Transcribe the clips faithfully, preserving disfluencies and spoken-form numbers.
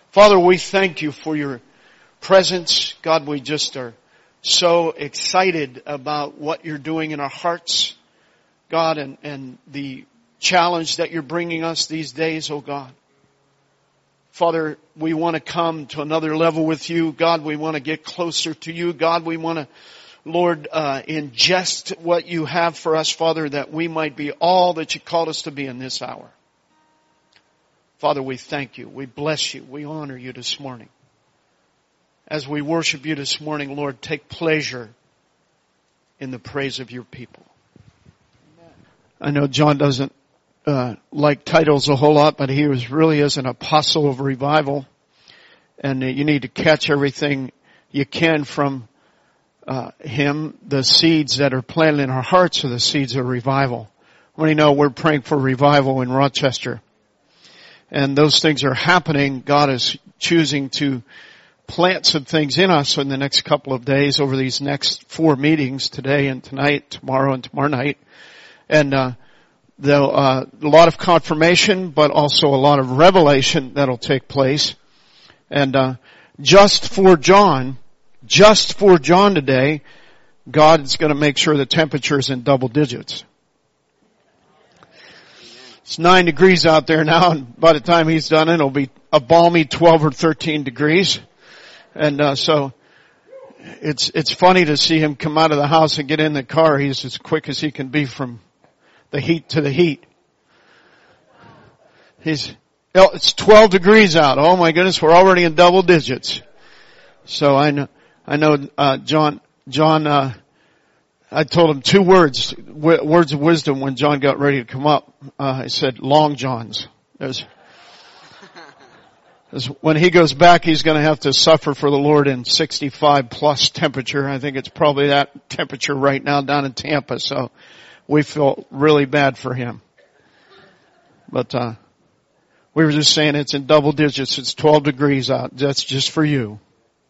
Father, we thank you for your presence. God, we just are so excited about what you're doing in our hearts, God, and, and the challenge that you're bringing us these days, oh God. Father, we want to come to another level with you. God, we want to get closer to you. God, we want to, Lord, uh, ingest what you have for us, Father, that we might be all that you called us to be in this hour. Father, we thank you. We bless you. We honor you this morning. As we worship you this morning, Lord, take pleasure in the praise of your people. Amen. I know John doesn't uh, like titles a whole lot, but he was really is an apostle of revival. And uh, you need to catch everything you can from uh, him. The seeds that are planted in our hearts are the seeds of revival. When you know we're praying for revival in Rochester. And those things are happening. God is choosing to plant some things in us in the next couple of days over these next four meetings, today and tonight, tomorrow and tomorrow night. And uh, the, uh, a lot of confirmation, but also a lot of revelation that'll take place. And uh, just for John, just for John today, God is going to make sure the temperature is in double digits. It's nine degrees out there now, and by the time he's done it, it'll be a balmy twelve or thirteen degrees. And uh, so it's it's funny to see him come out of the house and get in the car. He's as quick as he can be from the heat to the heat. He's it's twelve degrees out. Oh my goodness, we're already in double digits. So I know I know uh, John John. Uh, I told him two words, w- words of wisdom when John got ready to come up. Uh, I said, Long Johns. There's, there's, when he goes back, he's going to have to suffer for the Lord in sixty-five plus temperature. I think it's probably that temperature right now down in Tampa. So we feel really bad for him. But, uh, we were just saying it's in double digits. It's twelve degrees out. That's just for you.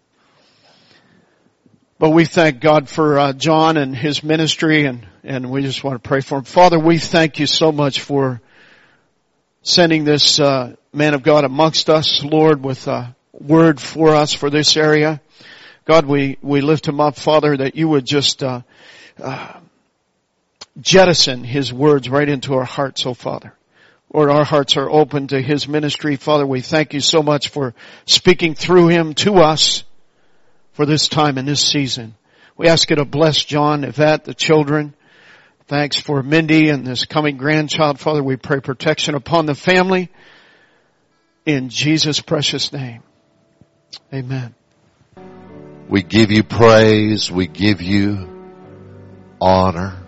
But we thank God for uh, John and his ministry, and, and we just want to pray for him. Father, we thank you so much for sending this uh, man of God amongst us, Lord, with a word for us for this area. God, we, we lift him up, Father, that you would just uh, uh, jettison his words right into our hearts, oh Father. Lord, our hearts are open to his ministry. Father, we thank you so much for speaking through him to us for this time and this season. We ask you to bless John, Yvette, the children. Thanks for Mindy and this coming grandchild. Father, we pray protection upon the family. In Jesus' precious name. Amen. We give you praise. We give you honor.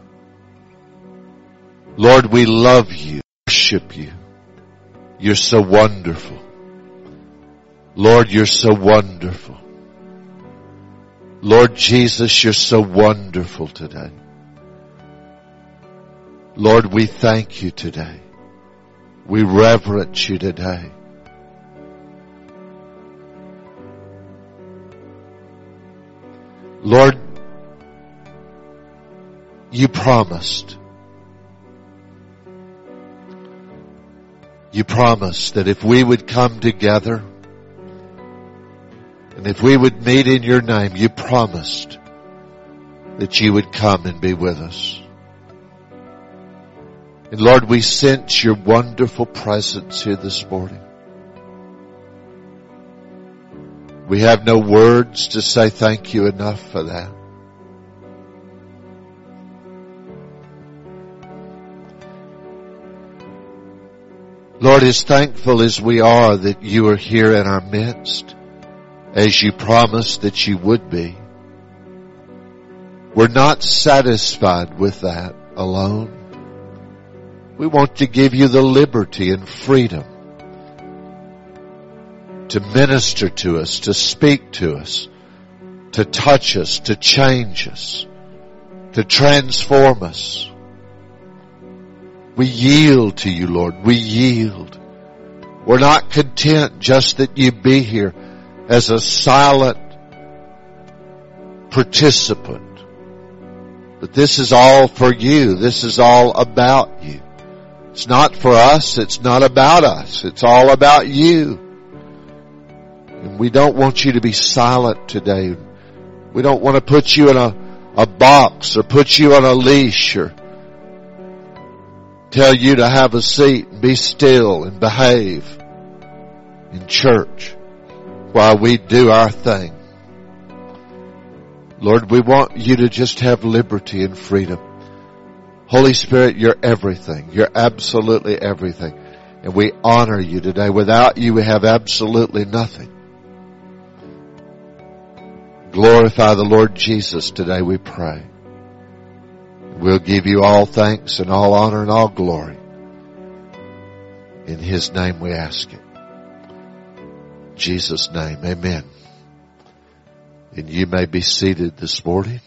Lord, we love you. Worship you. You're so wonderful. Lord, you're so wonderful. Lord Jesus, you're so wonderful today. Lord, we thank you today. We reverence you today. Lord, you promised. You promised that if we would come together and if we would meet in your name, you promised that you would come and be with us. And Lord, we sense your wonderful presence here this morning. We have no words to say thank you enough for that. Lord, as thankful as we are that you are here in our midst, as you promised that you would be, we're not satisfied with that alone. We want to give you the liberty and freedom to minister to us, to speak to us, to touch us, to change us, to transform us. We yield to you, Lord. We yield. We're not content just that you be here as a silent participant. But this is all for you. This is all about you. It's not for us. It's not about us. It's all about you. And we don't want you to be silent today. We don't want to put you in a, a box or put you on a leash or tell you to have a seat and be still and behave in church while we do our thing. Lord, we want you to just have liberty and freedom. Holy Spirit, you're everything. You're absolutely everything. And we honor you today. Without you, we have absolutely nothing. Glorify the Lord Jesus today, we pray. We'll give you all thanks and all honor and all glory. In His name we ask it. In Jesus' name, amen. And you may be seated this morning.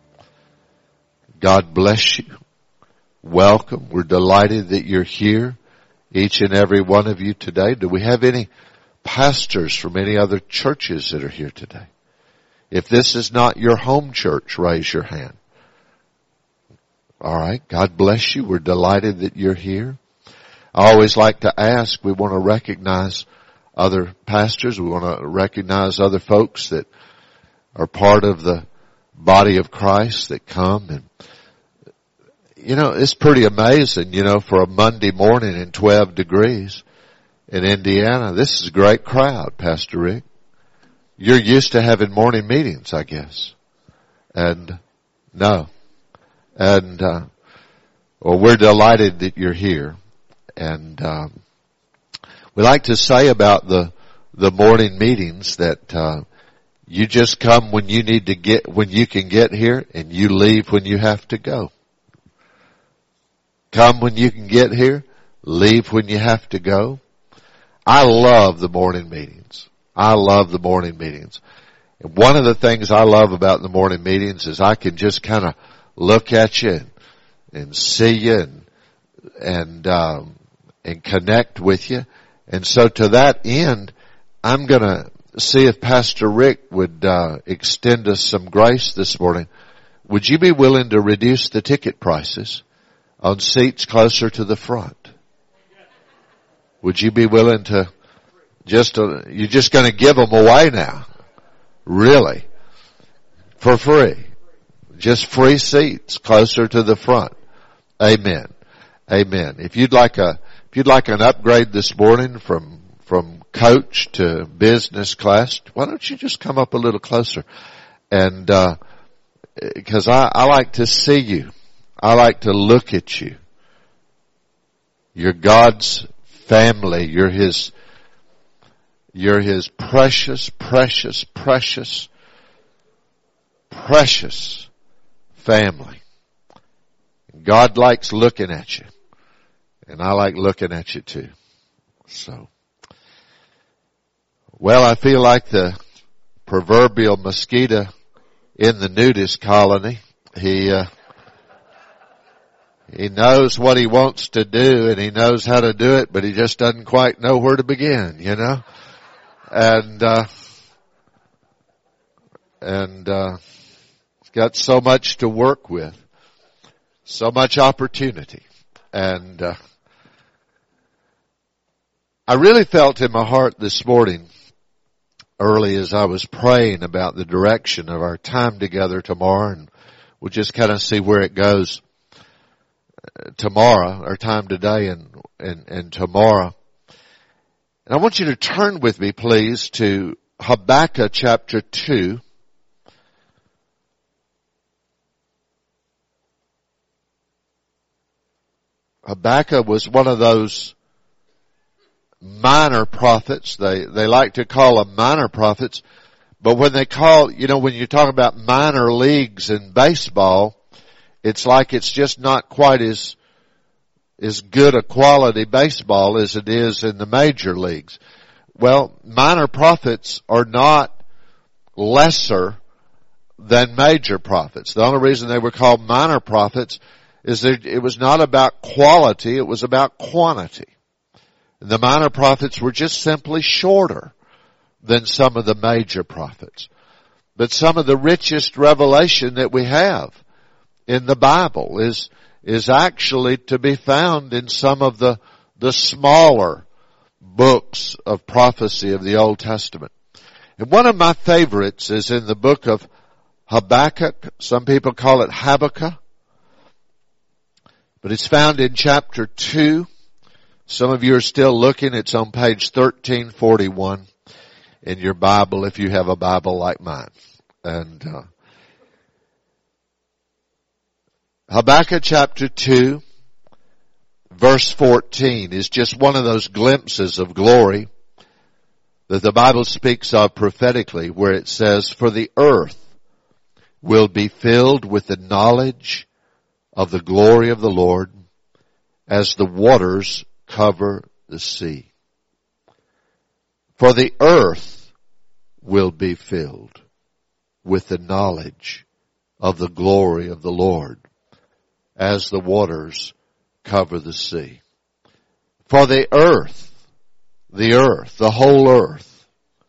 God bless you. Welcome. We're delighted that you're here, each and every one of you today. Do we have any pastors from any other churches that are here today? If this is not your home church, raise your hand. All right. God bless you. We're delighted that you're here. I always like to ask, we want to recognize other pastors. We want to recognize other folks that are part of the body of Christ that come. And, you know, it's pretty amazing, you know, for a Monday morning in twelve degrees in Indiana. This is a great crowd, Pastor Rick. You're used to having morning meetings, I guess. And no. And, uh, well, we're delighted that you're here. And, um, we like to say about the, the morning meetings that, uh, you just come when you need to get, when you can get here, and you leave when you have to go. Come when you can get here, leave when you have to go. I love the morning meetings. I love the morning meetings. And one of the things I love about the morning meetings is I can just kind of look at you and, and see you and, and, um, and connect with you. And so to that end, I'm going to see if Pastor Rick would, uh, extend us some grace this morning. Would you be willing to reduce the ticket prices on seats closer to the front? Would you be willing to just, uh, you're just going to give them away now? Really? For free. Just free seats closer to the front. Amen. Amen. If you'd like a, if you'd like an upgrade this morning from, from coach to business class, why don't you just come up a little closer? And, uh, cause I, I like to see you. I like to look at you. You're God's family. You're His, you're His precious, precious, precious, precious family. God likes looking at you. And I like looking at you too. So, well, I feel like the proverbial mosquito in the nudist colony. He, uh, he knows what he wants to do and he knows how to do it, but he just doesn't quite know where to begin, you know? And, uh, and, uh, he's got so much to work with, so much opportunity. And, uh, I really felt in my heart this morning, early as I was praying about the direction of our time together tomorrow, and we'll just kind of see where it goes tomorrow, our time today and, and, and tomorrow. And I want you to turn with me, please, to Habakkuk chapter two. Habakkuk was one of those minor prophets. They, they like to call them minor prophets. But when they call, you know, when you talk about minor leagues in baseball, it's like it's just not quite as, as good a quality baseball as it is in the major leagues. Well, minor prophets are not lesser than major prophets. The only reason they were called minor prophets is that it was not about quality, it was about quantity. The minor prophets were just simply shorter than some of the major prophets. But some of the richest revelation that we have in the Bible is, is actually to be found in some of the, the smaller books of prophecy of the Old Testament. And one of my favorites is in the book of Habakkuk. Some people call it Habakkuk. But it's found in chapter two. Some of you are still looking. It's on page thirteen forty-one in your Bible if you have a Bible like mine. And uh, Habakkuk chapter two, verse fourteen is just one of those glimpses of glory that the Bible speaks of prophetically, where it says, "For the earth will be filled with the knowledge of the glory of the Lord as the waters cover the sea." For the earth will be filled with the knowledge of the glory of the Lord as the waters cover the sea. For the earth, the earth, the whole earth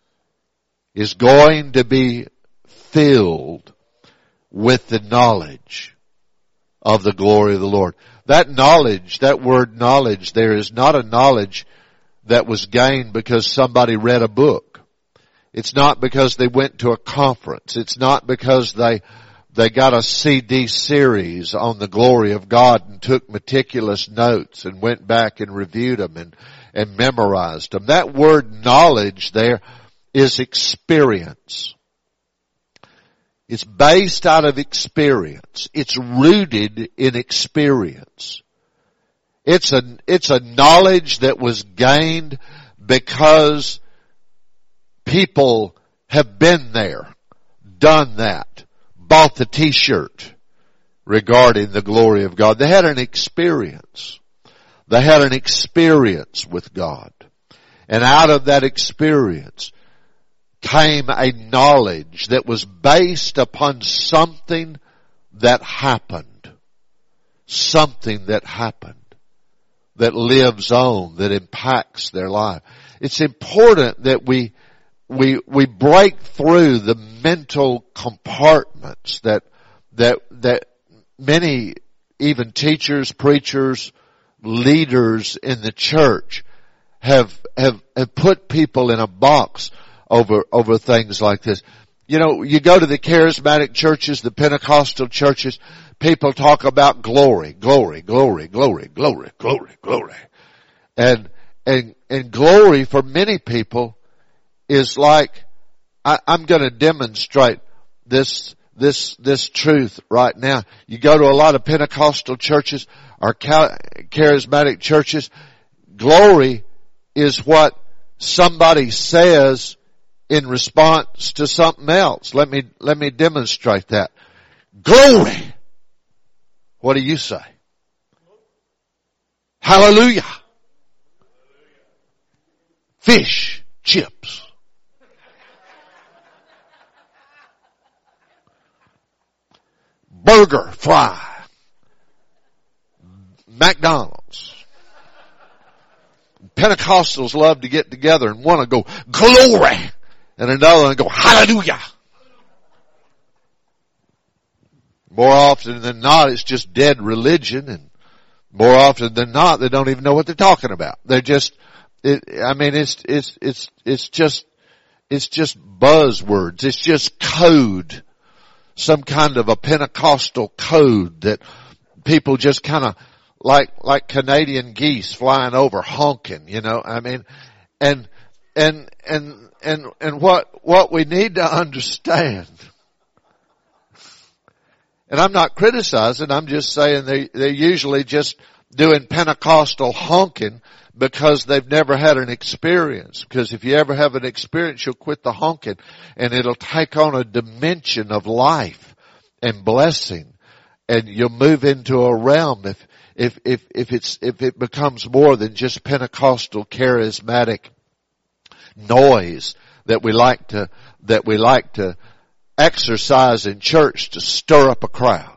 is going to be filled with the knowledge of the glory of the Lord. That knowledge, that word knowledge there is not a knowledge that was gained because somebody read a book. It's not because they went to a conference. It's not because they they got a C D series on the glory of God and took meticulous notes and went back and reviewed them and, and memorized them. That word knowledge there is experience. It's based out of experience. It's rooted in experience. It's a, it's a knowledge that was gained because people have been there, done that, bought the t-shirt regarding the glory of God. They had an experience. They had an experience with God. And out of that experience came a knowledge that was based upon something that happened. Something that happened. That lives on, that impacts their life. It's important that we we we break through the mental compartments that that that many even teachers, preachers, leaders in the church have have have put people in a box over over things like this. You know, you go to the charismatic churches, the Pentecostal churches, people talk about glory, glory, glory, glory, glory, glory, glory. And, and, and glory for many people is like, I, I'm gonna demonstrate this, this, this truth right now. You go to a lot of Pentecostal churches or charismatic churches, glory is what somebody says in response to something else. Let me, let me demonstrate that. Glory! What do you say? Hallelujah! Fish, chips. Burger, fry. McDonald's. Pentecostals love to get together and want to go, glory! And another one go, hallelujah! More often than not, it's just dead religion, and more often than not, they don't even know what they're talking about. They're just, it, I mean, it's, it's, it's, it's just, it's just buzzwords. It's just code. Some kind of a Pentecostal code that people just kind of, like, like Canadian geese flying over honking, you know, I mean, and, and, and, and, and what, what we need to understand, and I'm not criticizing, I'm just saying they, they're usually just doing Pentecostal honking because they've never had an experience. Because if you ever have an experience, you'll quit the honking and it'll take on a dimension of life and blessing. And you'll move into a realm if, if, if, if it's, if it becomes more than just Pentecostal charismatic noise that we like to, that we like to exercise in church to stir up a crowd.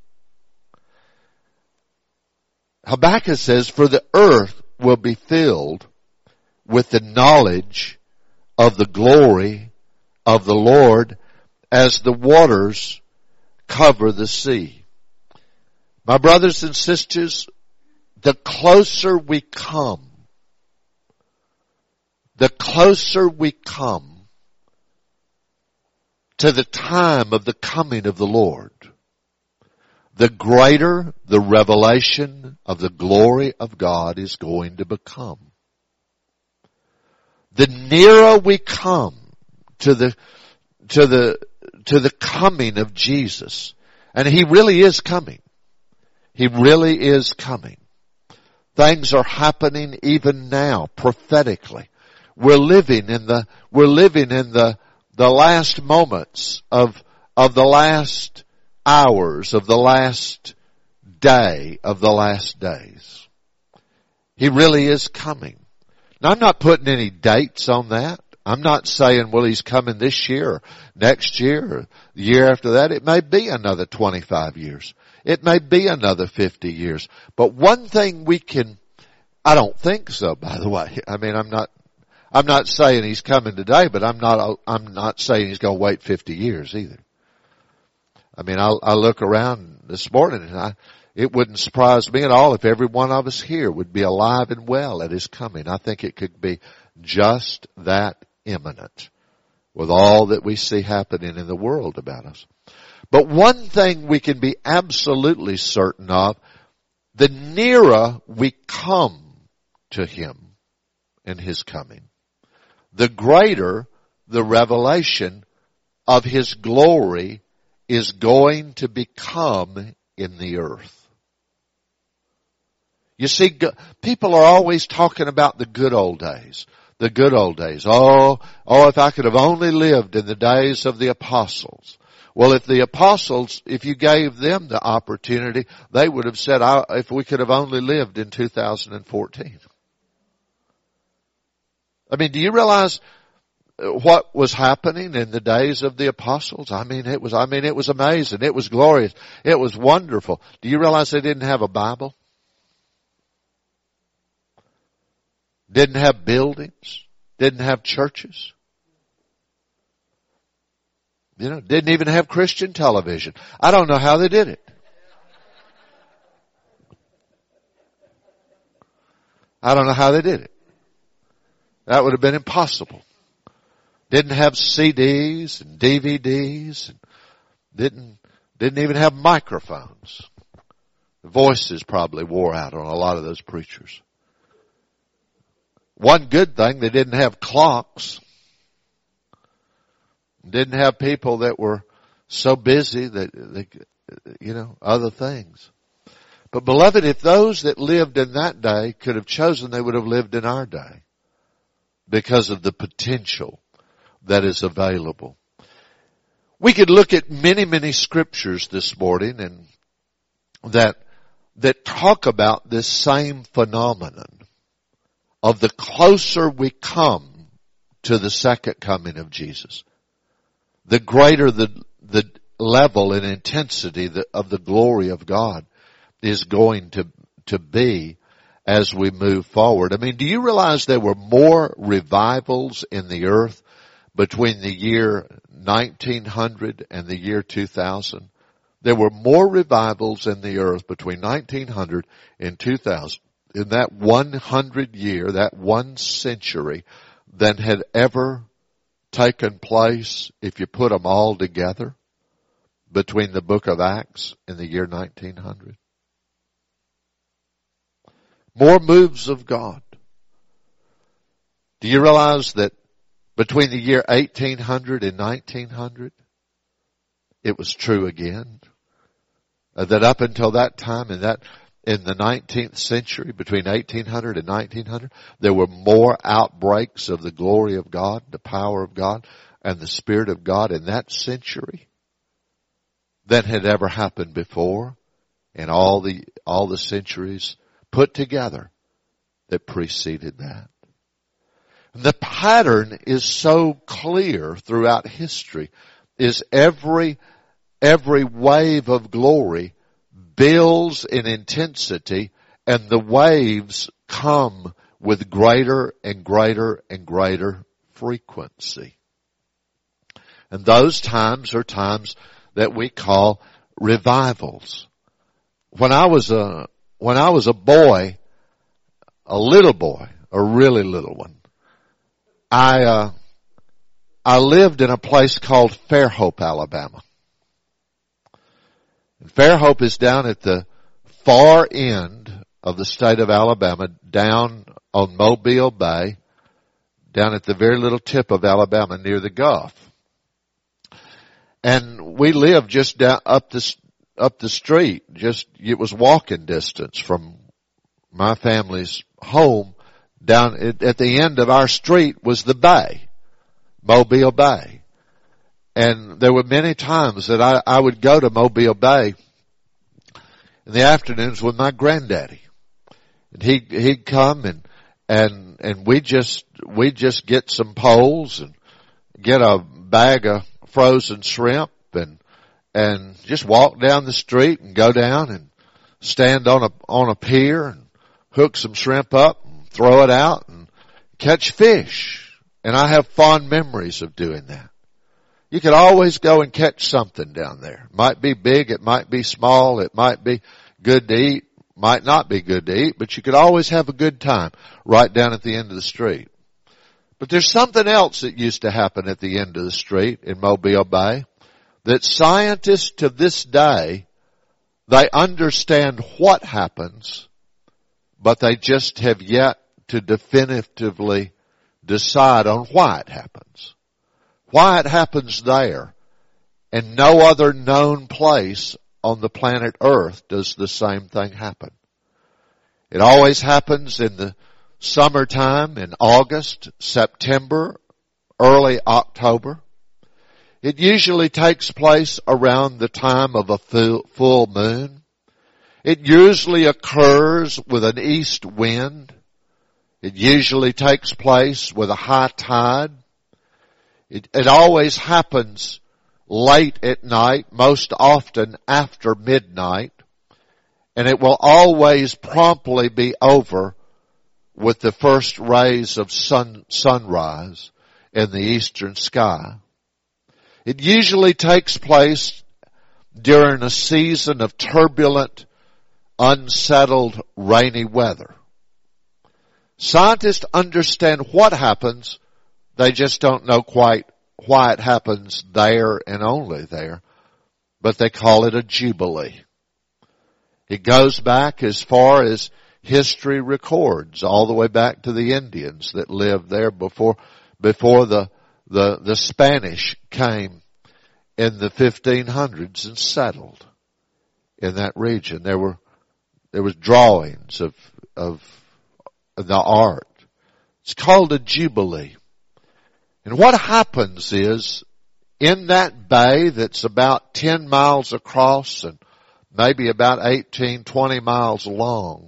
Habakkuk says, for the earth will be filled with the knowledge of the glory of the Lord as the waters cover the sea. My brothers and sisters, the closer we come, the closer we come to the time of the coming of the Lord, the greater the revelation of the glory of God is going to become. The nearer we come to the, to the, to the coming of Jesus, and He really is coming. He really is coming. Things are happening even now, prophetically. We're living in the, we're living in the, the last moments of, of the last hours, of the last day, of the last days. He really is coming. Now, I'm not putting any dates on that. I'm not saying, well, He's coming this year, or next year, or the year after that. It may be another twenty-five years. It may be another fifty years. But one thing we can, I don't think so, by the way. I mean, I'm not, I'm not saying He's coming today, but I'm not, I'm not saying He's going to wait fifty years either. I mean, I, I look around this morning and I, it wouldn't surprise me at all if every one of us here would be alive and well at His coming. I think it could be just that imminent with all that we see happening in the world about us. But one thing we can be absolutely certain of, the nearer we come to Him in His coming, the greater the revelation of His glory is going to become in the earth. You see, people are always talking about the good old days. The good old days. Oh, oh, if I could have only lived in the days of the apostles. Well, if the apostles, if you gave them the opportunity, they would have said, I, if we could have only lived in two thousand fourteen. I mean, do you realize what was happening in the days of the apostles? I mean, it was, I mean, it was amazing. It was glorious. It was wonderful. Do you realize they didn't have a Bible? Didn't have buildings. Didn't have churches. You know, didn't even have Christian television. I don't know how they did it. I don't know how they did it. That would have been impossible. Didn't have C Ds and D V Ds. And didn't, didn't even have microphones. The voices probably wore out on a lot of those preachers. One good thing, they didn't have clocks. Didn't have people that were so busy that they, you know, other things. But beloved, if those that lived in that day could have chosen, they would have lived in our day because of the potential that is available. We could look at many, many scriptures this morning and that, that talk about this same phenomenon of the closer we come to the second coming of Jesus, the greater the, the level and intensity of the glory of God is going to, to be as we move forward. I mean, do you realize there were more revivals in the earth between the year nineteen hundred and the year two thousand? There were more revivals in the earth between nineteen hundred and two thousand. In that one hundred year, that one century, than had ever taken place if you put them all together between the book of Acts and the year nineteen hundred. More moves of God. Do you realize that between the year eighteen hundred and nineteen hundred, it was true again? Uh, that up until that time, in that in the nineteenth century, between eighteen hundred and nineteen hundred, there were more outbreaks of the glory of God, the power of God, and the Spirit of God in that century than had ever happened before in all the, all the centuries put together that preceded that. The pattern is so clear throughout history, is every, every wave of glory builds in intensity, and the waves come with greater and greater and greater frequency. And those times are times that we call revivals. When I was a, when I was a boy, a little boy, a really little one, I, uh, I lived in a place called Fairhope, Alabama. And Fairhope is down at the far end of the state of Alabama, down on Mobile Bay, down at the very little tip of Alabama near the Gulf. And we lived just down up the, up the street, just, it was walking distance from my family's home. Down at, at the end of our street was the bay, Mobile Bay. And there were many times that I, I would go to Mobile Bay in the afternoons with my granddaddy. And he, he'd come and, and, and we just, we just get some poles and get a bag of frozen shrimp and, and just walk down the street and go down and stand on a, on a pier and hook some shrimp up and throw it out and catch fish. And I have fond memories of doing that. You could always go and catch something down there. It might be big, it might be small, it might be good to eat, might not be good to eat, but you could always have a good time right down at the end of the street. But there's something else that used to happen at the end of the street in Mobile Bay that scientists to this day, they understand what happens, but they just have yet to definitively decide on why it happens. Why it happens there, and no other known place on the planet Earth does the same thing happen. It always happens in the summertime, in August, September, early October. It usually takes place around the time of a full moon. It usually occurs with an east wind. It usually takes place with a high tide. It, it always happens late at night, most often after midnight, and it will always promptly be over with the first rays of sun, sunrise in the eastern sky. It usually takes place during a season of turbulent, unsettled, rainy weather. Scientists understand what happens. They just don't know quite why it happens there and only there. But they call it a jubilee. It goes back as far as history records, all the way back to the Indians that lived there before, before the, the, the Spanish came in the fifteen hundreds and settled in that region. There were, there was drawings of, of the art. It's called a jubilee. And what happens is, in that bay that's about ten miles across and maybe about eighteen, twenty miles long,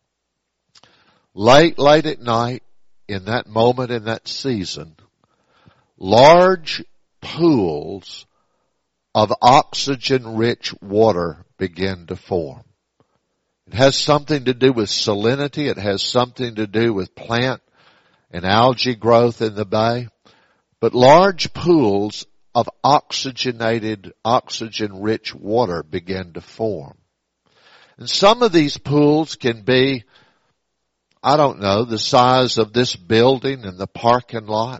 late, late at night, in that moment, in that season, large pools of oxygen-rich water begin to form. It has something to do with salinity. It has something to do with plant and algae growth in the bay. But large pools of oxygenated, oxygen-rich water begin to form. And some of these pools can be, I don't know, the size of this building and the parking lot.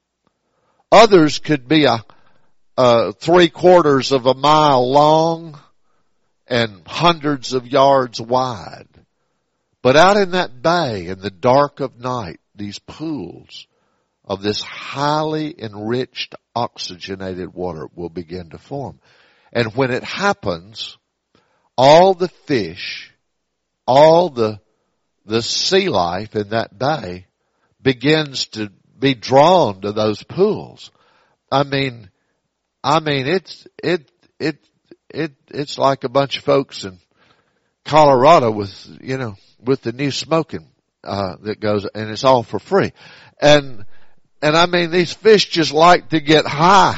Others could be a, a three quarters of a mile long and hundreds of yards wide. But out in that bay, in the dark of night, these pools of this highly enriched oxygenated water will begin to form. And when it happens, all the fish, all the, the sea life in that bay begins to be drawn to those pools. I mean, I mean, it's, it, it, it, it's like a bunch of folks in Colorado with, you know, with the new smoking, uh, that goes, and it's all for free. And, And I mean, these fish just like to get high.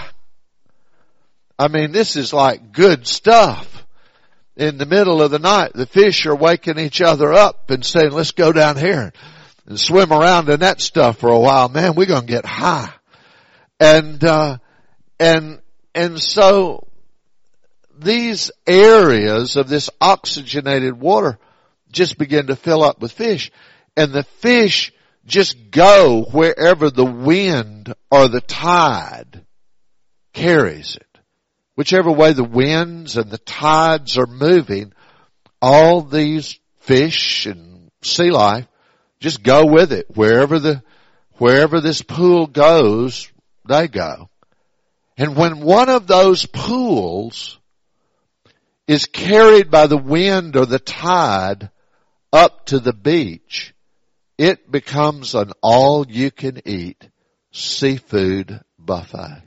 I mean, this is like good stuff. In the middle of the night, the fish are waking each other up and saying, let's go down here and swim around in that stuff for a while. Man, we're going to get high. And, uh, and, and so these areas of this oxygenated water just begin to fill up with fish. And the fish just go wherever the wind or the tide carries it. Whichever way the winds and the tides are moving, all these fish and sea life just go with it. Wherever the, wherever this pool goes, they go. And when one of those pools is carried by the wind or the tide up to the beach, it becomes an all-you-can-eat seafood buffet.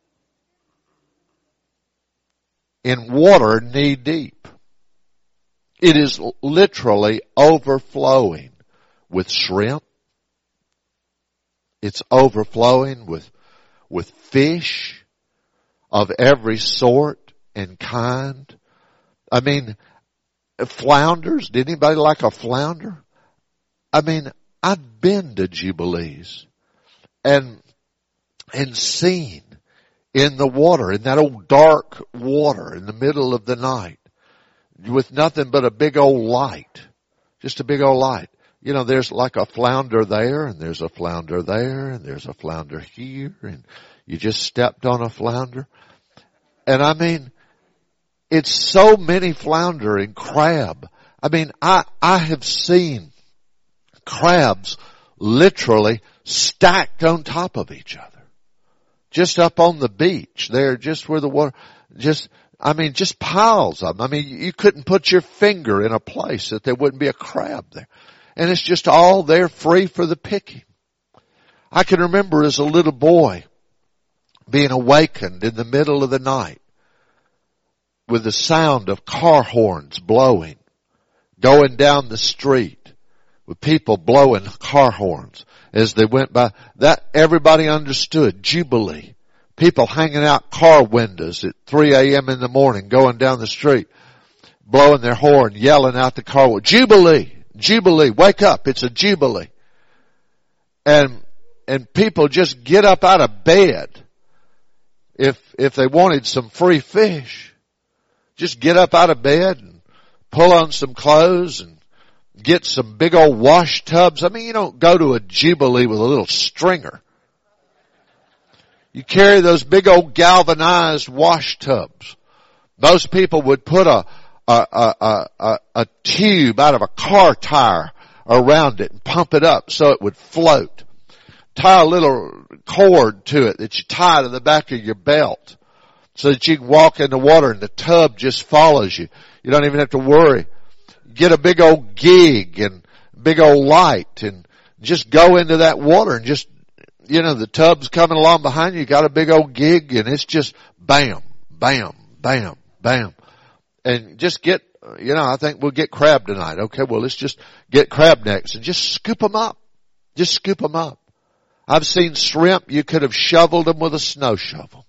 In water knee-deep. It is literally overflowing with shrimp. It's overflowing with, with fish of every sort and kind. I mean, flounders. Did anybody like a flounder? I mean, I've been to Jubilees and, and seen in the water, in that old dark water in the middle of the night with nothing but a big old light. Just a big old light. You know, there's like a flounder there and there's a flounder there and there's a flounder here and you just stepped on a flounder. And I mean, it's so many flounder and crab. I mean, I, I have seen crabs literally stacked on top of each other. Just up on the beach there, just where the water, just, I mean, just piles of them. I mean, you couldn't put your finger in a place that there wouldn't be a crab there. And it's just all there free for the picking. I can remember as a little boy being awakened in the middle of the night with the sound of car horns blowing, going down the street with people blowing car horns as they went by. That everybody understood. Jubilee. People hanging out car windows at three a.m. in the morning, going down the street, blowing their horn, yelling out the car window, Jubilee, Jubilee, wake up, it's a Jubilee. And, and people just get up out of bed if, if they wanted some free fish. Just get up out of bed and pull on some clothes and get some big old wash tubs. I mean, you don't go to a Jubilee with a little stringer. You carry those big old galvanized wash tubs. Most people would put a, a, a, a, a tube out of a car tire around it and pump it up so it would float. Tie a little cord to it that you tie to the back of your belt so that you can walk in the water and the tub just follows you. You don't even have to worry. Get a big old gig and big old light and just go into that water and just, you know, the tub's coming along behind you. You got a big old gig and it's just bam, bam, bam, bam. And just get, you know, I think we'll get crab tonight. Okay, well, let's just get crab next and just scoop them up. Just scoop them up. I've seen shrimp. You could have shoveled them with a snow shovel.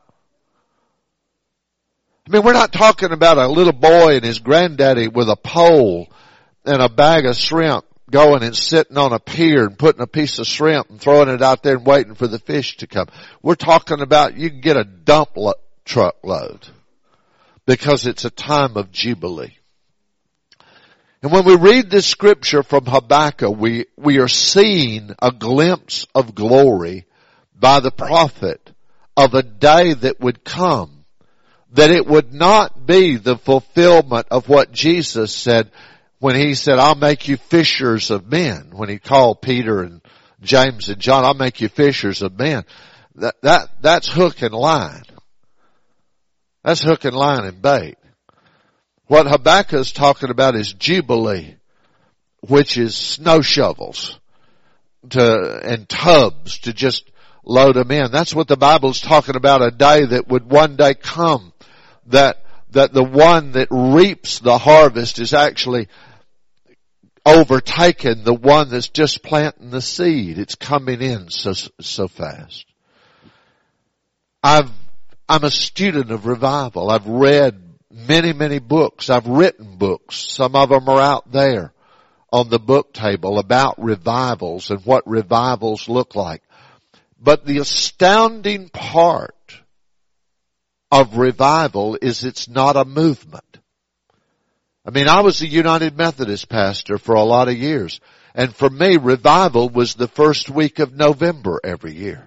I mean, we're not talking about a little boy and his granddaddy with a pole and a bag of shrimp going and sitting on a pier and putting a piece of shrimp and throwing it out there and waiting for the fish to come. We're talking about you can get a dump lo- truck load because it's a time of Jubilee. And when we read this scripture from Habakkuk, we, we are seeing a glimpse of glory by the prophet of a day that would come. That it would not be the fulfillment of what Jesus said when he said, I'll make you fishers of men. When he called Peter and James and John, I'll make you fishers of men. That, that, that's hook and line. That's hook and line and bait. What Habakkuk is talking about is Jubilee, which is snow shovels to, and tubs to just load them in. That's what the Bible's talking about, a day that would one day come. That, that the one that reaps the harvest is actually overtaken the one that's just planting the seed. It's coming in so, so fast. I've, I'm a student of revival. I've read many, many books. I've written books. Some of them are out there on the book table about revivals and what revivals look like. But the astounding part of revival is it's not a movement. I mean, I was a United Methodist pastor for a lot of years, And for me, revival was the first week of November every year.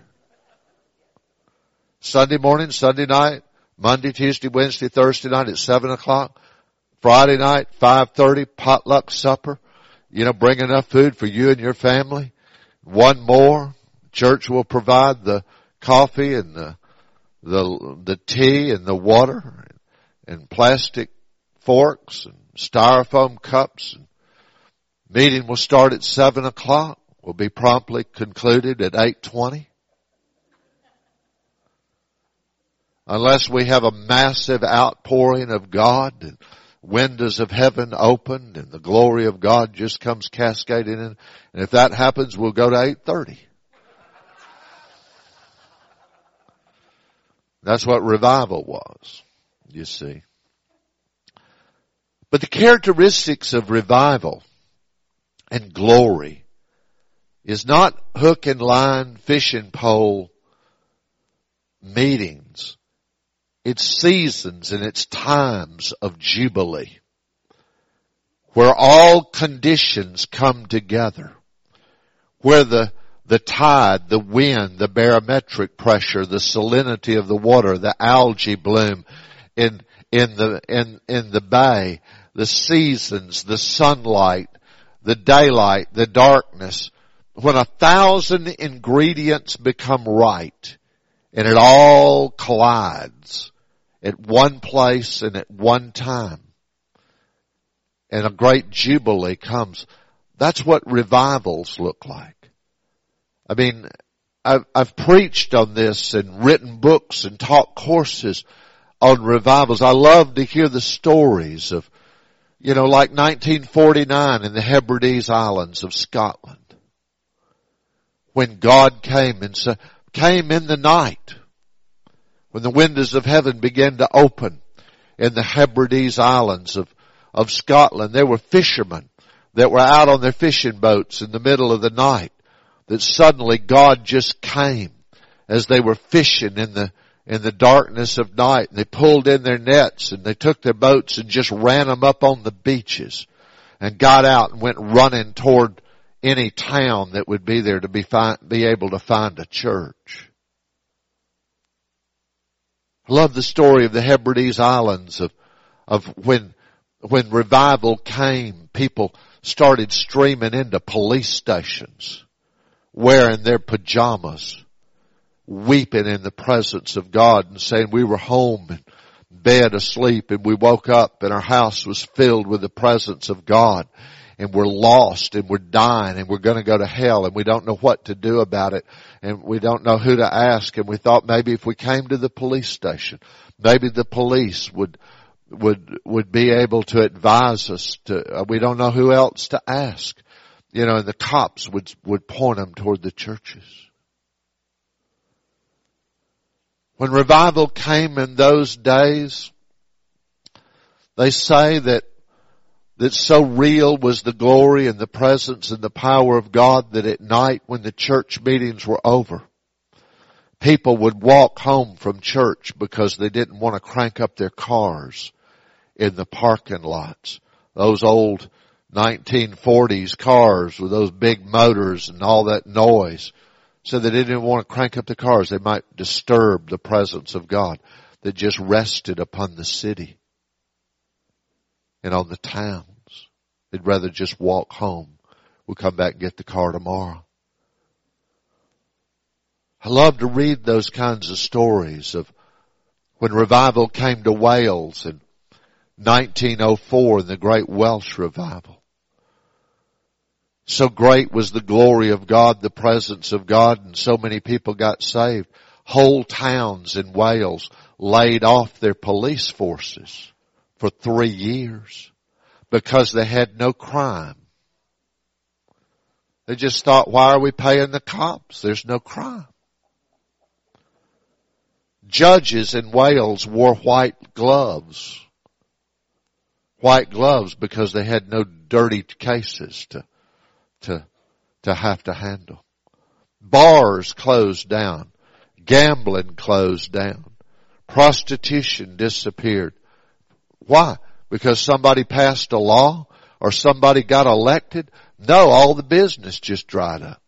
Sunday morning, Sunday night, Monday, Tuesday, Wednesday, Thursday night at seven o'clock. Friday night, five thirty, potluck supper. You know, bring enough food for you and your family. One more. Church will provide the coffee and the, the, the tea and the water and plastic forks and styrofoam cups. And meeting will start at seven o'clock. Will be promptly concluded at eight twenty. Unless we have a massive outpouring of God and windows of heaven opened and the glory of God just comes cascading in. And if that happens, we'll go to eight thirty. That's what revival was, you see. But the characteristics of revival and glory is not hook and line, fishing pole meetings. It's seasons and it's times of jubilee where all conditions come together, where the the tide, the wind, the barometric pressure, the salinity of the water, the algae bloom in in the in in the bay, the seasons, the sunlight, the daylight, the darkness, when a thousand ingredients become right and it all collides at one place and at one time, and a great jubilee comes. That's what revivals look like. I mean, I've, I've preached on this and written books and taught courses on revivals. I love to hear the stories of, you know, like nineteen forty-nine in the Hebrides Islands of Scotland, when God came and so, came in the night, when the windows of heaven began to open in the Hebrides Islands of, of Scotland. There were fishermen that were out on their fishing boats in the middle of the night, that suddenly God just came as they were fishing in the in the darkness of night. And they pulled in their nets and they took their boats and just ran them up on the beaches and got out and went running toward any town that would be there to be find, be able to find a church. I love the story of the Hebrides Islands of of when when revival came, people started streaming into police stations, wearing their pajamas, weeping in the presence of God and saying, we were home and bed asleep and we woke up and our house was filled with the presence of God and we're lost and we're dying and we're going to go to hell and we don't know what to do about it and we don't know who to ask. And we thought maybe if we came to the police station, maybe the police would would would be able to advise us to, uh, we don't know who else to ask. You know, and the cops would, would point them toward the churches. When revival came in those days, they say that, that so real was the glory and the presence and the power of God that at night when the church meetings were over, people would walk home from church because they didn't want to crank up their cars in the parking lots. Those old nineteen forties cars with those big motors and all that noise. So they didn't even want to crank up the cars. They might disturb the presence of God that just rested upon the city and on the towns. They'd rather just walk home. We'll come back and get the car tomorrow. I love to read those kinds of stories of when revival came to Wales in nineteen oh four in the Great Welsh Revival. So great was the glory of God, the presence of God, and so many people got saved. Whole towns in Wales laid off their police forces for three years because they had no crime. They just thought, why are we paying the cops? There's no crime. Judges in Wales wore white gloves. White gloves because they had no dirty cases to to to have to handle. Bars closed down. Gambling closed down. Prostitution disappeared. Why? Because somebody passed a law or somebody got elected? No, all the business just dried up.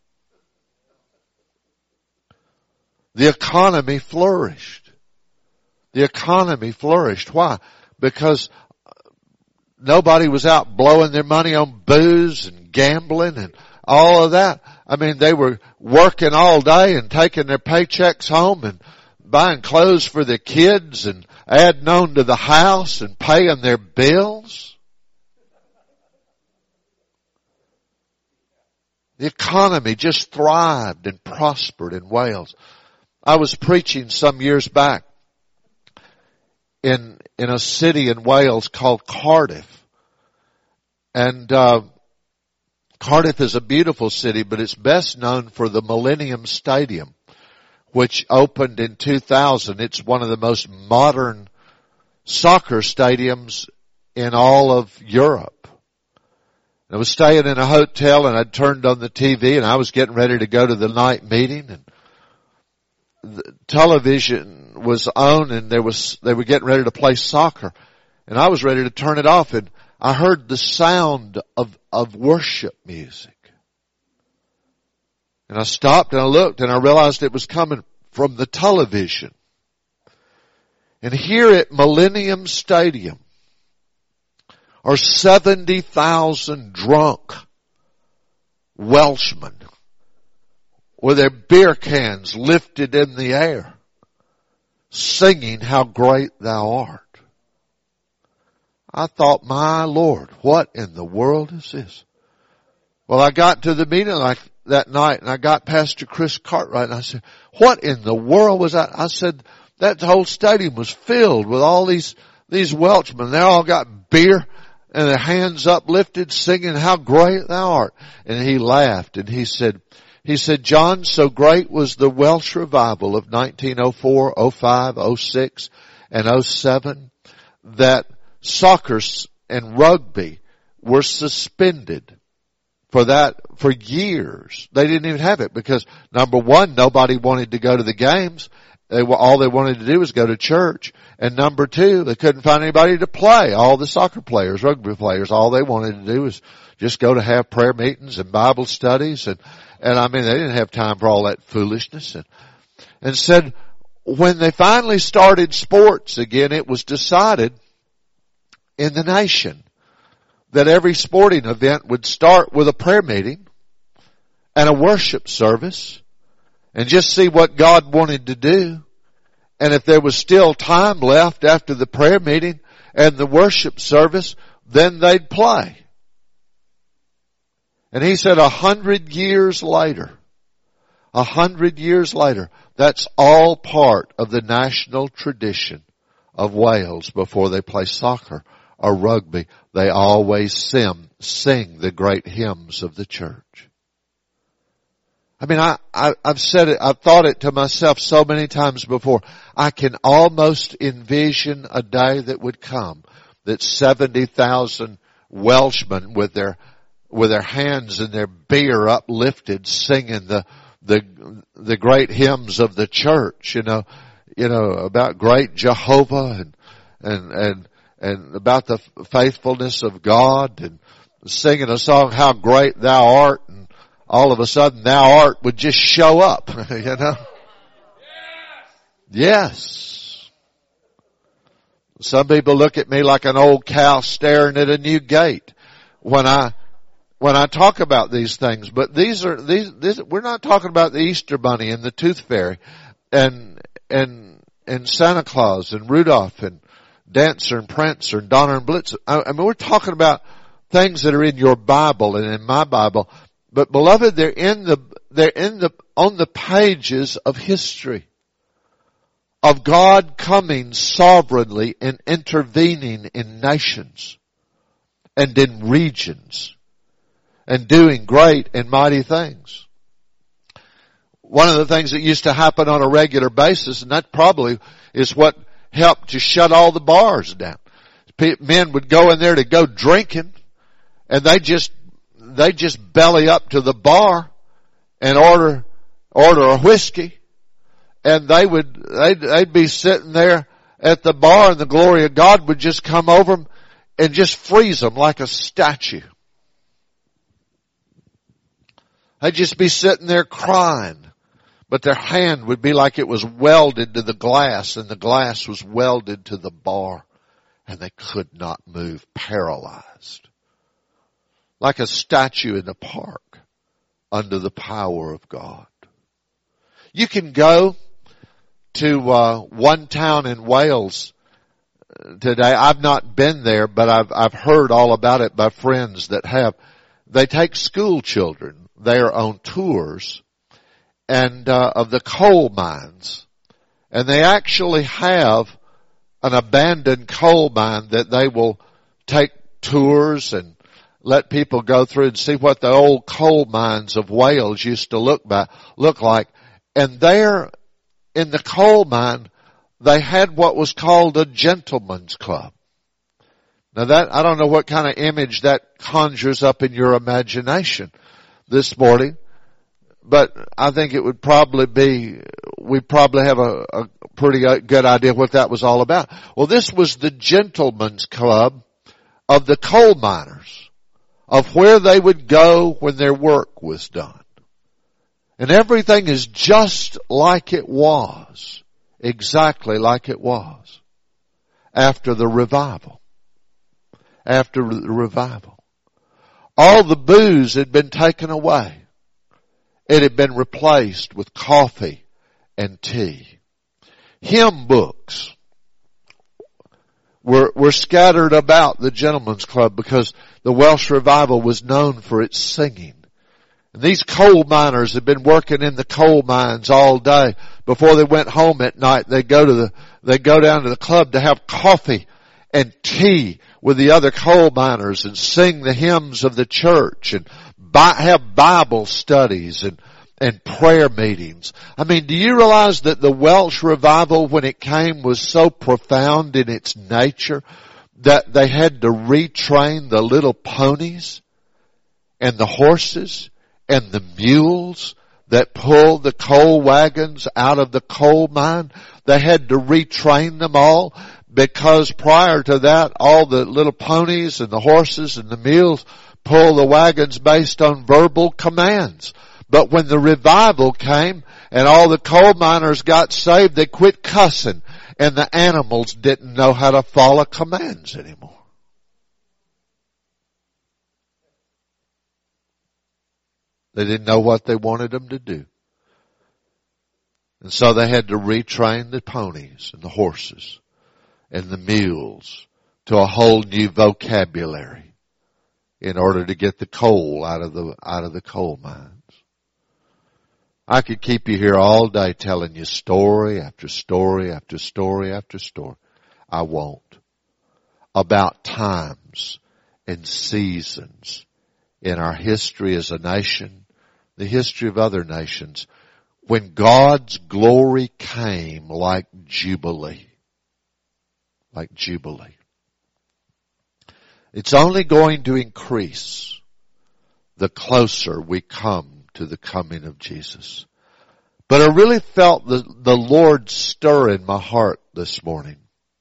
The economy flourished. The economy flourished. Why? Because nobody was out blowing their money on booze and gambling and all of that. I mean, they were working all day and taking their paychecks home and buying clothes for their kids and adding on to the house and paying their bills. The economy just thrived and prospered in Wales. I was preaching some years back in in a city in Wales called Cardiff. And uh Cardiff is a beautiful city, but it's best known for the Millennium Stadium, which opened in two thousand. It's one of the most modern soccer stadiums in all of Europe. I was staying in a hotel and I'd turned on the T V and I was getting ready to go to the night meeting, and the television was on and there was, they were getting ready to play soccer, and I was ready to turn it off, and I heard the sound of, of worship music. And I stopped and I looked and I realized it was coming from the television. And here at Millennium Stadium are seventy thousand drunk Welshmen with their beer cans lifted in the air, singing "How Great Thou Art." I thought, my Lord, what in the world is this? Well, I got to the meeting like that night and I got Pastor Chris Cartwright and I said, what in the world was that? I said, that whole stadium was filled with all these, these Welshmen. They all got beer and their hands uplifted singing "How Great Thou Art." And he laughed and he said, he said, John, so great was the Welsh revival of nineteen oh four, oh five, oh six, and oh seven that soccer and rugby were suspended for that, for years. They didn't even have it because, number one, nobody wanted to go to the games. They were, all they wanted to do was go to church. And number two, they couldn't find anybody to play. All the soccer players, rugby players, all they wanted to do was just go to have prayer meetings and Bible studies. And, and I mean, they didn't have time for all that foolishness. And, and said, when they finally started sports again, it was decided in the nation that every sporting event would start with a prayer meeting and a worship service and just see what God wanted to do. And if there was still time left after the prayer meeting and the worship service, then they'd play. And he said a hundred years later, a hundred years later, that's all part of the national tradition of Wales before they play soccer or rugby. They always sing, sing the great hymns of the church. I mean, I, I, I've said it, I've thought it to myself so many times before. I can almost envision a day that would come that seventy thousand Welshmen with their, with their hands and their beer uplifted singing the, the, the great hymns of the church, you know, you know, about great Jehovah and, and, and, and about the faithfulness of God, and singing a song, "How Great Thou Art," and all of a sudden "Thou Art" would just show up, you know? Yes. Yes. Some people look at me like an old cow staring at a new gate when I, when I talk about these things, but these are, these, this, we're not talking about the Easter Bunny and the Tooth Fairy and, and, and Santa Claus and Rudolph and Dancer and Prancer and Donner and Blitzer. I, I mean, we're talking about things that are in your Bible and in my Bible. But beloved, they're in the, they're in the, on the pages of history of God coming sovereignly and intervening in nations and in regions and doing great and mighty things. One of the things that used to happen on a regular basis, and that probably is what helped to shut all the bars down. Men would go in there to go drinking, and they just, they just belly up to the bar and order, order a whiskey, and they would, they'd, they'd be sitting there at the bar, and the glory of God would just come over them and just freeze them like a statue. They'd just be sitting there crying. But their hand would be like it was welded to the glass, and the glass was welded to the bar, and they could not move, paralyzed. Like a statue in the park under the power of God. You can go to uh, one town in Wales today. I've not been there, but I've I've heard all about it by friends that have. They take school children there on tours and uh, of the coal mines, and they actually have an abandoned coal mine that they will take tours and let people go through and see what the old coal mines of Wales used to look by look like. And there in the coal mine, they had what was called a gentleman's club. Now that, I don't know what kind of image that conjures up in your imagination this morning, but I think it would probably be, we probably have a, a pretty good idea what that was all about. Well, this was the gentleman's club of the coal miners, of where they would go when their work was done. And everything is just like it was. Exactly like it was. After the revival. After the revival. All the booze had been taken away. It had been replaced with coffee and tea. Hymn books were, were scattered about the Gentlemen's Club because the Welsh revival was known for its singing. And these coal miners had been working in the coal mines all day. Before they went home at night, they go to the, they go down to the club to have coffee and tea with the other coal miners and sing the hymns of the church and buy, have Bible studies and, and prayer meetings. I mean, do you realize that the Welsh revival, when it came, was so profound in its nature that they had to retrain the little ponies and the horses and the mules that pulled the coal wagons out of the coal mine? They had to retrain them all because prior to that, all the little ponies and the horses and the mules pulled the wagons based on verbal commands. But when the revival came and all the coal miners got saved, they quit cussing, and the animals didn't know how to follow commands anymore. They didn't know what they wanted them to do. And so they had to retrain the ponies and the horses and the mules to a whole new vocabulary in order to get the coal out of the, out of the coal mines. I could keep you here all day telling you story after story after story after story. I won't. About times and seasons in our history as a nation, the history of other nations, when God's glory came like Jubilee. Like Jubilee. It's only going to increase the closer we come to the coming of Jesus. But I really felt the, the Lord stir in my heart this morning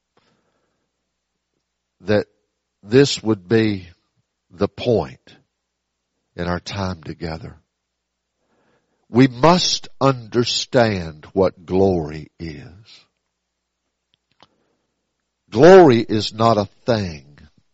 that this would be the point in our time together. We must understand what glory is. Glory is not a thing.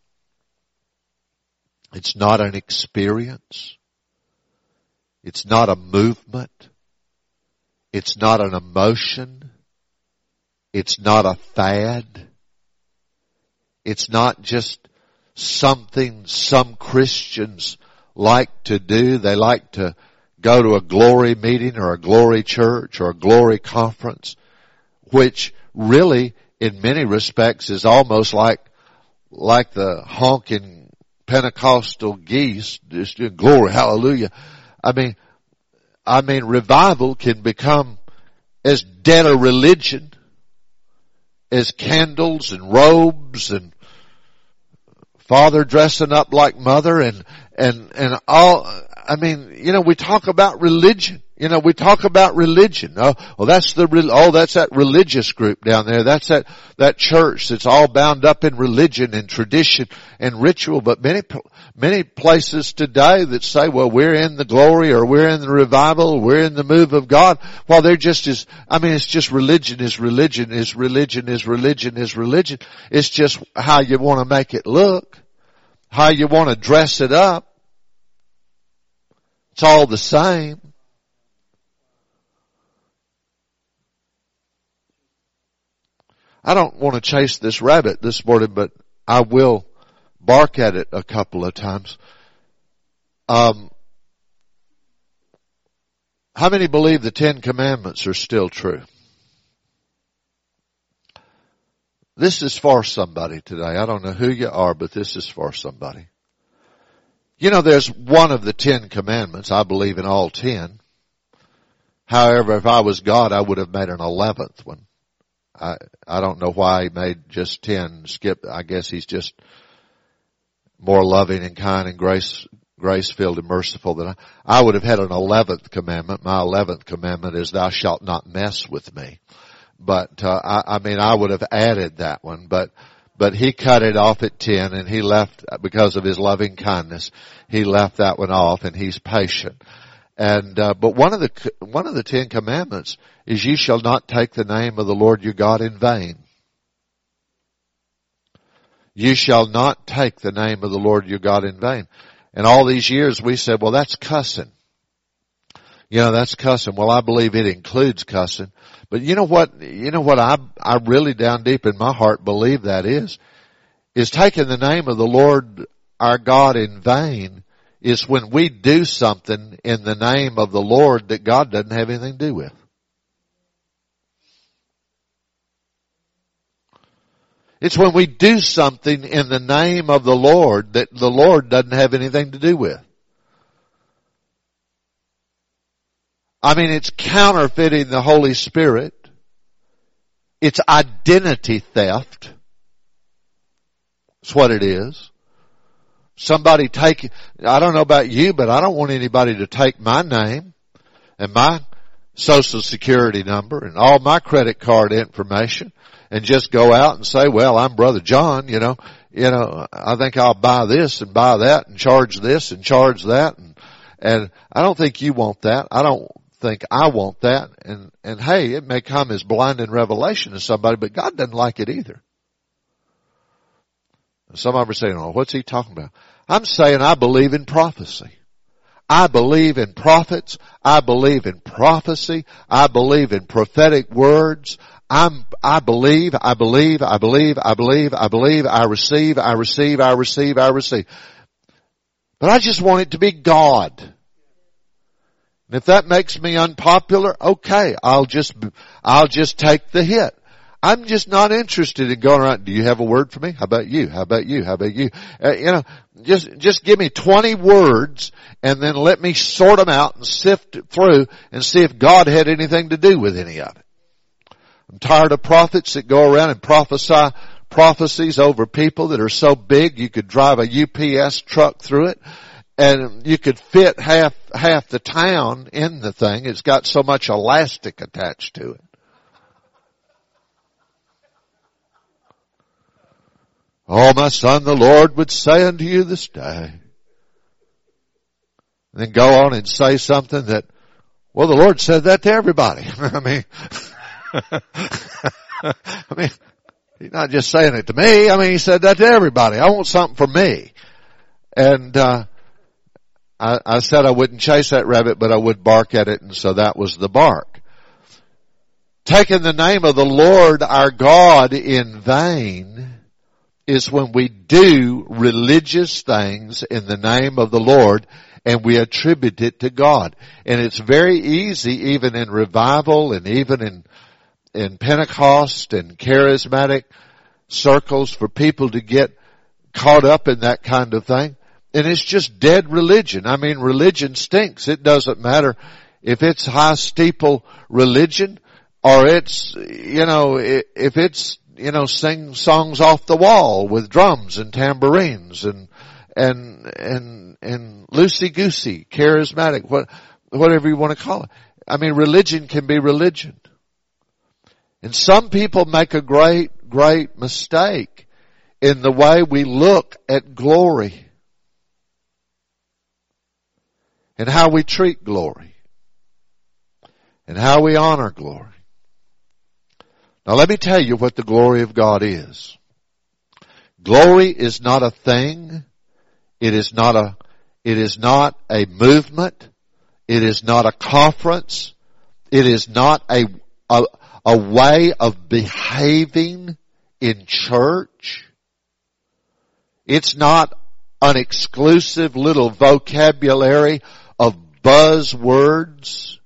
It's not an experience. It's not a movement. It's not an emotion. It's not a fad. It's not just something some Christians like to do. They like to go to a glory meeting or a glory church or a glory conference, which really, in many respects, is almost like, like the honking Pentecostal geese, just glory, hallelujah. I mean, I mean, revival can become as dead a religion as candles and robes and father dressing up like mother and, and, and all. I mean, you know, we talk about religion. You know, we talk about religion. Oh, well, that's the, oh, that's that religious group down there. That's that, that church that's all bound up in religion and tradition and ritual. But many, many places today that say, well, we're in the glory or we're in the revival, we're in the move of God. Well, they're just as, I mean, it's just religion is religion is religion is religion is religion. It's just how you want to make it look, how you want to dress it up. It's all the same. I don't want to chase this rabbit this morning, but I will bark at it a couple of times. Um, how many believe the Ten Commandments are still true? This is for somebody today. I don't know who you are, but this is for somebody. You know, there's one of the Ten Commandments. I believe in all ten. However, if I was God, I would have made an eleventh one. I, I don't know why he made just ten. Skip, I guess he's just more loving and kind and grace, grace-filled and merciful than I. I would have had an eleventh commandment. My eleventh commandment is thou shalt not mess with me. But, uh, I, I mean, I would have added that one, but, but he cut it off at ten and he left, because of his loving kindness, he left that one off and he's patient. And, uh, but one of the, one of the Ten Commandments is ye shall not take the name of the Lord your God in vain. You shall not take the name of the Lord your God in vain. And all these years we said, well, that's cussing. You know, that's cussing. Well, I believe it includes cussing. But you know what, you know what I, I really down deep in my heart believe that is, is taking the name of the Lord our God in vain is when we do something in the name of the Lord that God doesn't have anything to do with. It's when we do something in the name of the Lord that the Lord doesn't have anything to do with. I mean, it's counterfeiting the Holy Spirit. It's identity theft. That's what it is. Somebody take, I don't know about you, but I don't want anybody to take my name and my social security number and all my credit card information and just go out and say, well, I'm Brother John, you know, you know, I think I'll buy this and buy that and charge this and charge that. And, and I don't think you want that. I don't think I want that. And, and hey, it may come as blinding revelation to somebody, but God doesn't like it either. Some of them are saying, oh, what's he talking about? I'm saying I believe in prophecy. I believe in prophets. I believe in prophecy. I believe in prophetic words. I'm, I believe, I believe, I believe, I believe, I believe, I receive, I receive, I receive, I receive. But I just want it to be God. And if that makes me unpopular, okay, I'll just, I'll just take the hit. I'm just not interested in going around, do you have a word for me? How about you? How about you? How about you? Uh, you know, just, just give me twenty words and then let me sort them out and sift through and see if God had anything to do with any of it. I'm tired of prophets that go around and prophesy prophecies over people that are so big you could drive a U P S truck through it and you could fit half, half the town in the thing. It's got so much elastic attached to it. Oh, my son, the Lord would say unto you this day. And then go on and say something that, well, the Lord said that to everybody. I mean, I mean, he's not just saying it to me. I mean, he said that to everybody. I want something for me. And, uh, I, I said I wouldn't chase that rabbit, but I would bark at it. And so that was the bark. Taking the name of the Lord our God in vain is when we do religious things in the name of the Lord and we attribute it to God. And it's very easy, even in revival and even in, in Pentecost and charismatic circles, for people to get caught up in that kind of thing. And it's just dead religion. I mean, religion stinks. It doesn't matter if it's high steeple religion or it's, you know, if it's, you know, sing songs off the wall with drums and tambourines and, and, and, and loosey-goosey, charismatic. What, whatever you want to call it. I mean, religion can be religion. And some people make a great, great mistake in the way we look at glory and how we treat glory and how we honor glory. Now let me tell you what the glory of God is. Glory is not a thing. It is not a, it is not a movement. It is not a conference. It is not a, a, a way of behaving in church. It's not an exclusive little vocabulary of buzzwords.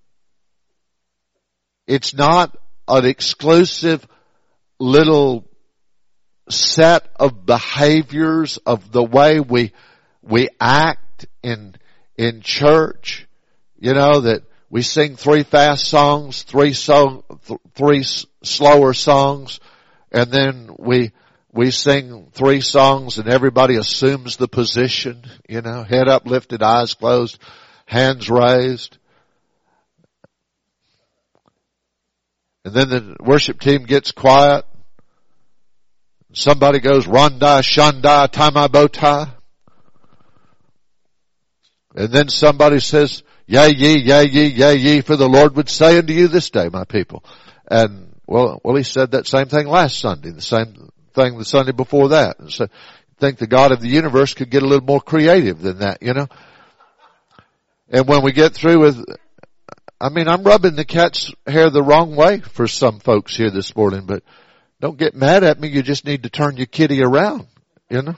It's not an exclusive little set of behaviors of the way we, we act in, in church. You know, that we sing three fast songs, three song, th- three s- slower songs, and then we, we sing three songs and everybody assumes the position, you know, head up lifted, eyes closed, hands raised. And then the worship team gets quiet. Somebody goes, Rondai, Shandai, tie my bow tie. And then somebody says, Yea ye, yea ye, yea ye, for the Lord would say unto you this day, my people. And, well, well, he said that same thing last Sunday, the same thing the Sunday before that. And so, I think the God of the universe could get a little more creative than that, you know. And when we get through with, I mean, I'm rubbing the cat's hair the wrong way for some folks here this morning, but don't get mad at me. You just need to turn your kitty around, you know.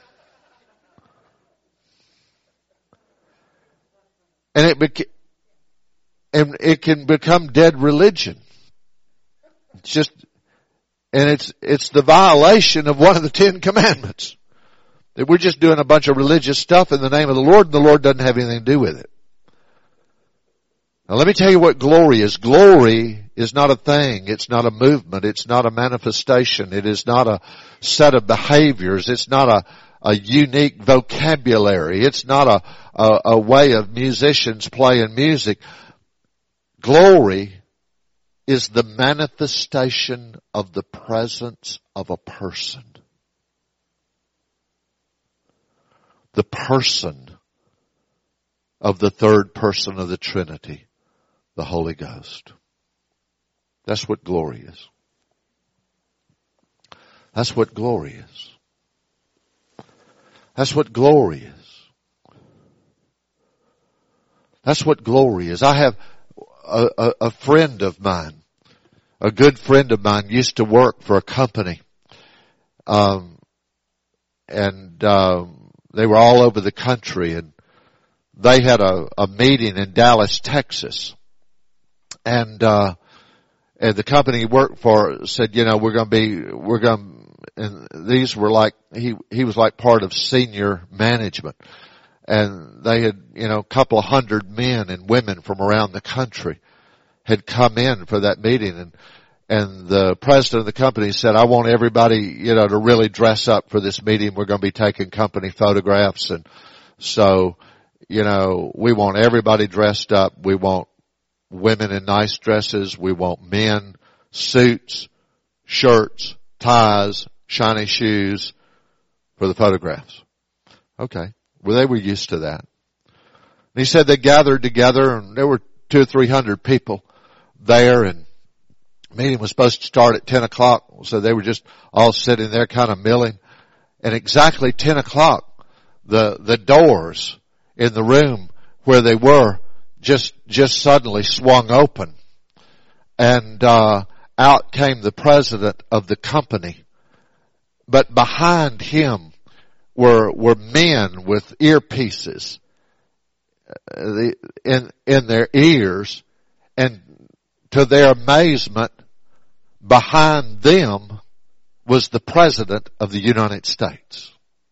And it beca- and it can become dead religion. It's just, and it's, it's the violation of one of the Ten Commandments. That we're just doing a bunch of religious stuff in the name of the Lord, and the Lord doesn't have anything to do with it. Now let me tell you what glory is. Glory is not a thing. It's not a movement. It's not a manifestation. It is not a set of behaviors. It's not a, a unique vocabulary. It's not a, a, a way of musicians playing music. Glory is the manifestation of the presence of a person. The person of the third person of the Trinity, the Holy Ghost. That's what glory is. That's what glory is. That's what glory is. That's what glory is. I have a, a, a friend of mine, a good friend of mine, used to work for a company. Um, and, um, they were all over the country, and they had a, a meeting in Dallas, Texas. And, uh, and the company he worked for said, you know, we're going to be, we're going to, and these were like, he, he was like part of senior management. And they had, you know, a couple of hundred men and women from around the country had come in for that meeting. And, and the president of the company said, I want everybody, you know, to really dress up for this meeting. We're going to be taking company photographs. And so, you know, we want everybody dressed up. We want women in nice dresses. We want men, suits, shirts, ties, shiny shoes for the photographs. Okay. Well, they were used to that. And he said they gathered together, and there were two or three hundred people there, and the meeting was supposed to start at ten o'clock, so they were just all sitting there kind of milling. And exactly ten o'clock, the, the doors in the room where they were just, just suddenly swung open. And, uh, out came the president of the company. But behind him were, were men with earpieces in, in their ears. And to their amazement, behind them was the President of the United States,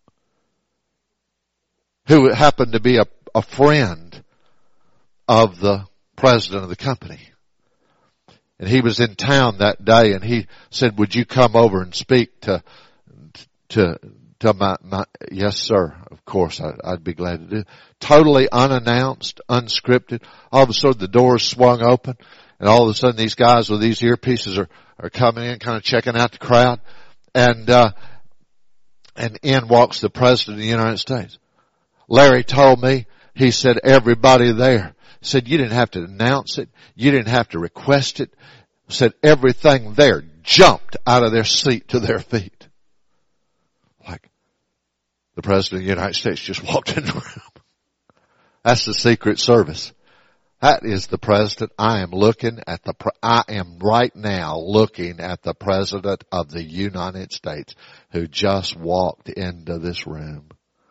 who happened to be a, a friend of the president of the company. And he was in town that day, and he said, would you come over and speak to, to, to my, my, yes sir, of course, I, I'd be glad to do it. Totally unannounced, unscripted. All of a sudden the doors swung open and all of a sudden these guys with these earpieces are, are coming in, kind of checking out the crowd. And, uh, and in walks the President of the United States. Larry told me, he said everybody there said you didn't have to announce it. You didn't have to request it. Said everything there jumped out of their seat to their feet. Like the President of the United States just walked in the room. That's the Secret Service. That is the President. I am looking at the, I am right now looking at the President of the United States who just walked into this room.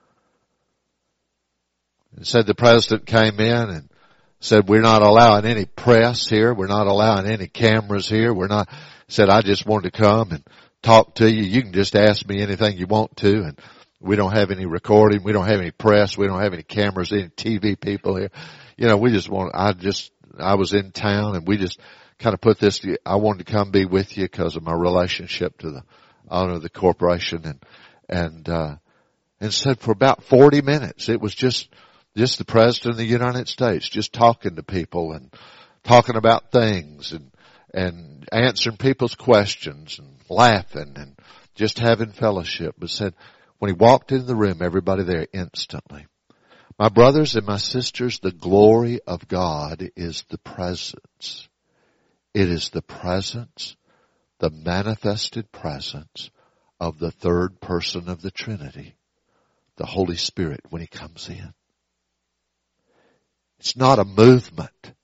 And said the President came in and said, we're not allowing any press here. We're not allowing any cameras here. We're not, said, I just wanted to come and talk to you. You can just ask me anything you want to. And we don't have any recording. We don't have any press. We don't have any cameras, any T V people here. You know, we just want, I just, I was in town and we just kind of put this, I wanted to come be with you because of my relationship to the owner of the corporation. And, and, uh, and said for about forty minutes, it was just, just the President of the United States, just talking to people and talking about things and, and answering people's questions and laughing and just having fellowship. But said when he walked into the room, everybody there instantly. My brothers and my sisters, the glory of God is the presence. It is the presence, the manifested presence of the third person of the Trinity, the Holy Spirit, when he comes in. It's not a movement.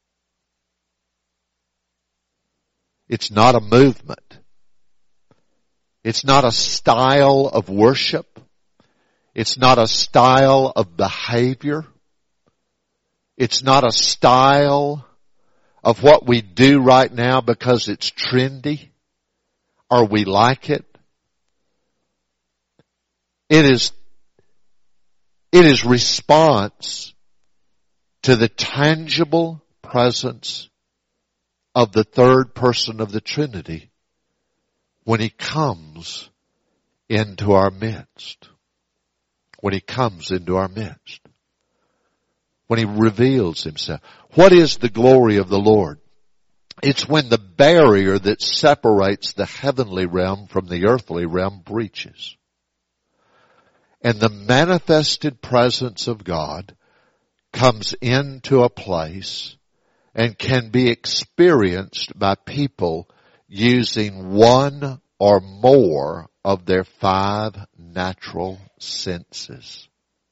It's not a movement. It's not a style of worship. It's not a style of behavior. It's not a style of what we do right now because it's trendy or we like it. It is, it is response to the tangible presence of the third person of the Trinity when he comes into our midst. When he comes into our midst. When he reveals himself. What is the glory of the Lord? It's when the barrier that separates the heavenly realm from the earthly realm breaches. And the manifested presence of God comes into a place and can be experienced by people using one or more of their five natural senses.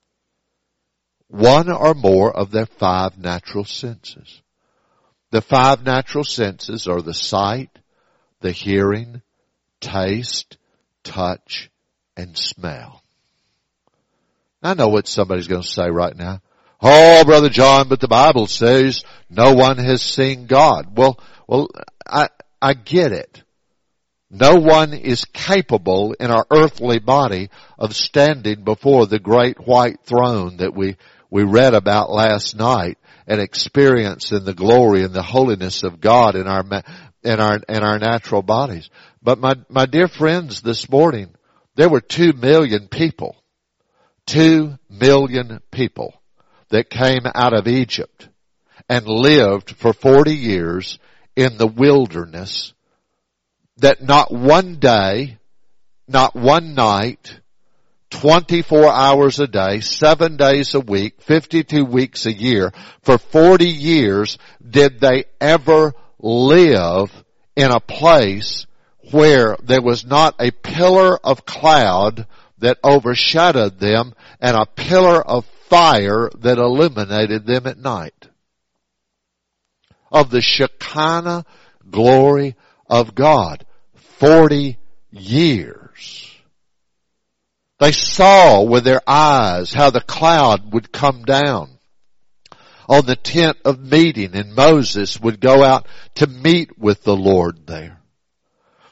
One or more of their five natural senses. The five natural senses are the sight, the hearing, taste, touch, and smell. I know what somebody's going to say right now. Oh, Brother John, but the Bible says no one has seen God. Well, well, I, I get it. No one is capable in our earthly body of standing before the great white throne that we, we read about last night and experiencing the glory and the holiness of God in our, in our, in our natural bodies. But my, my dear friends, this morning, there were two million people, two million people that came out of Egypt and lived for forty years in the wilderness, that not one day, not one night, twenty-four hours a day, seven days a week, fifty-two weeks a year, for forty years did they ever live in a place where there was not a pillar of cloud that overshadowed them and a pillar of fire that illuminated them at night. Of the Shekinah glory of God. Forty years. They saw with their eyes how the cloud would come down on the tent of meeting and Moses would go out to meet with the Lord there.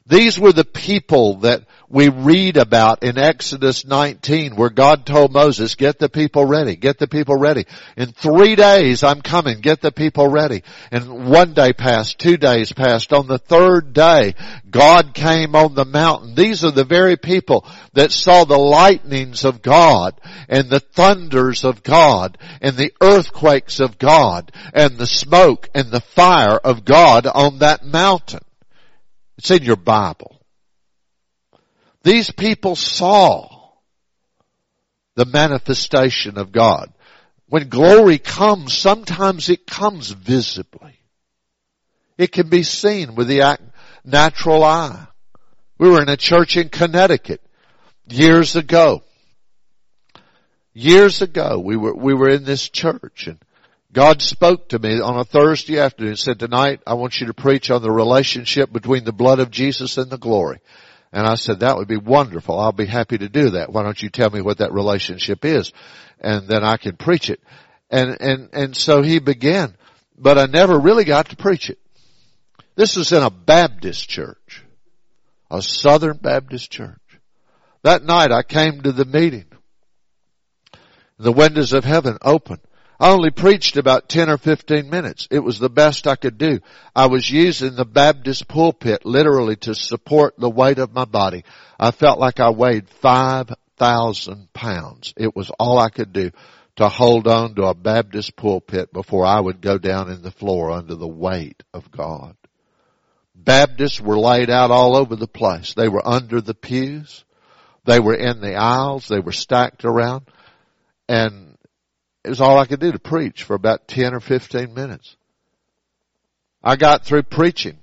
These were the people that we read about in Exodus nineteen, where God told Moses, get the people ready, get the people ready. In three days I'm coming, get the people ready. And one day passed, two days passed. On the third day, God came on the mountain. These are the very people that saw the lightnings of God and the thunders of God and the earthquakes of God and the smoke and the fire of God on that mountain. It's in your Bible. These people saw the manifestation of God. When glory comes, sometimes it comes visibly. It can be seen with the natural eye. We were in a church in Connecticut years ago. Years ago, we were, we were in this church, and God spoke to me on a Thursday afternoon and said, tonight I want you to preach on the relationship between the blood of Jesus and the glory. And I said, that would be wonderful. I'll be happy to do that. Why don't you tell me what that relationship is? And then I can preach it. And, and, and so he began, but I never really got to preach it. This was in a Baptist church, a Southern Baptist church. That night I came to the meeting. The windows of heaven opened. I only preached about ten or fifteen minutes. It was the best I could do. I was using the Baptist pulpit literally to support the weight of my body. I felt like I weighed five thousand pounds. It was all I could do to hold on to a Baptist pulpit before I would go down in the floor under the weight of God. Baptists were laid out all over the place. They were under the pews. They were in the aisles. They were stacked around. And it was all I could do to preach for about ten or fifteen minutes. I got through preaching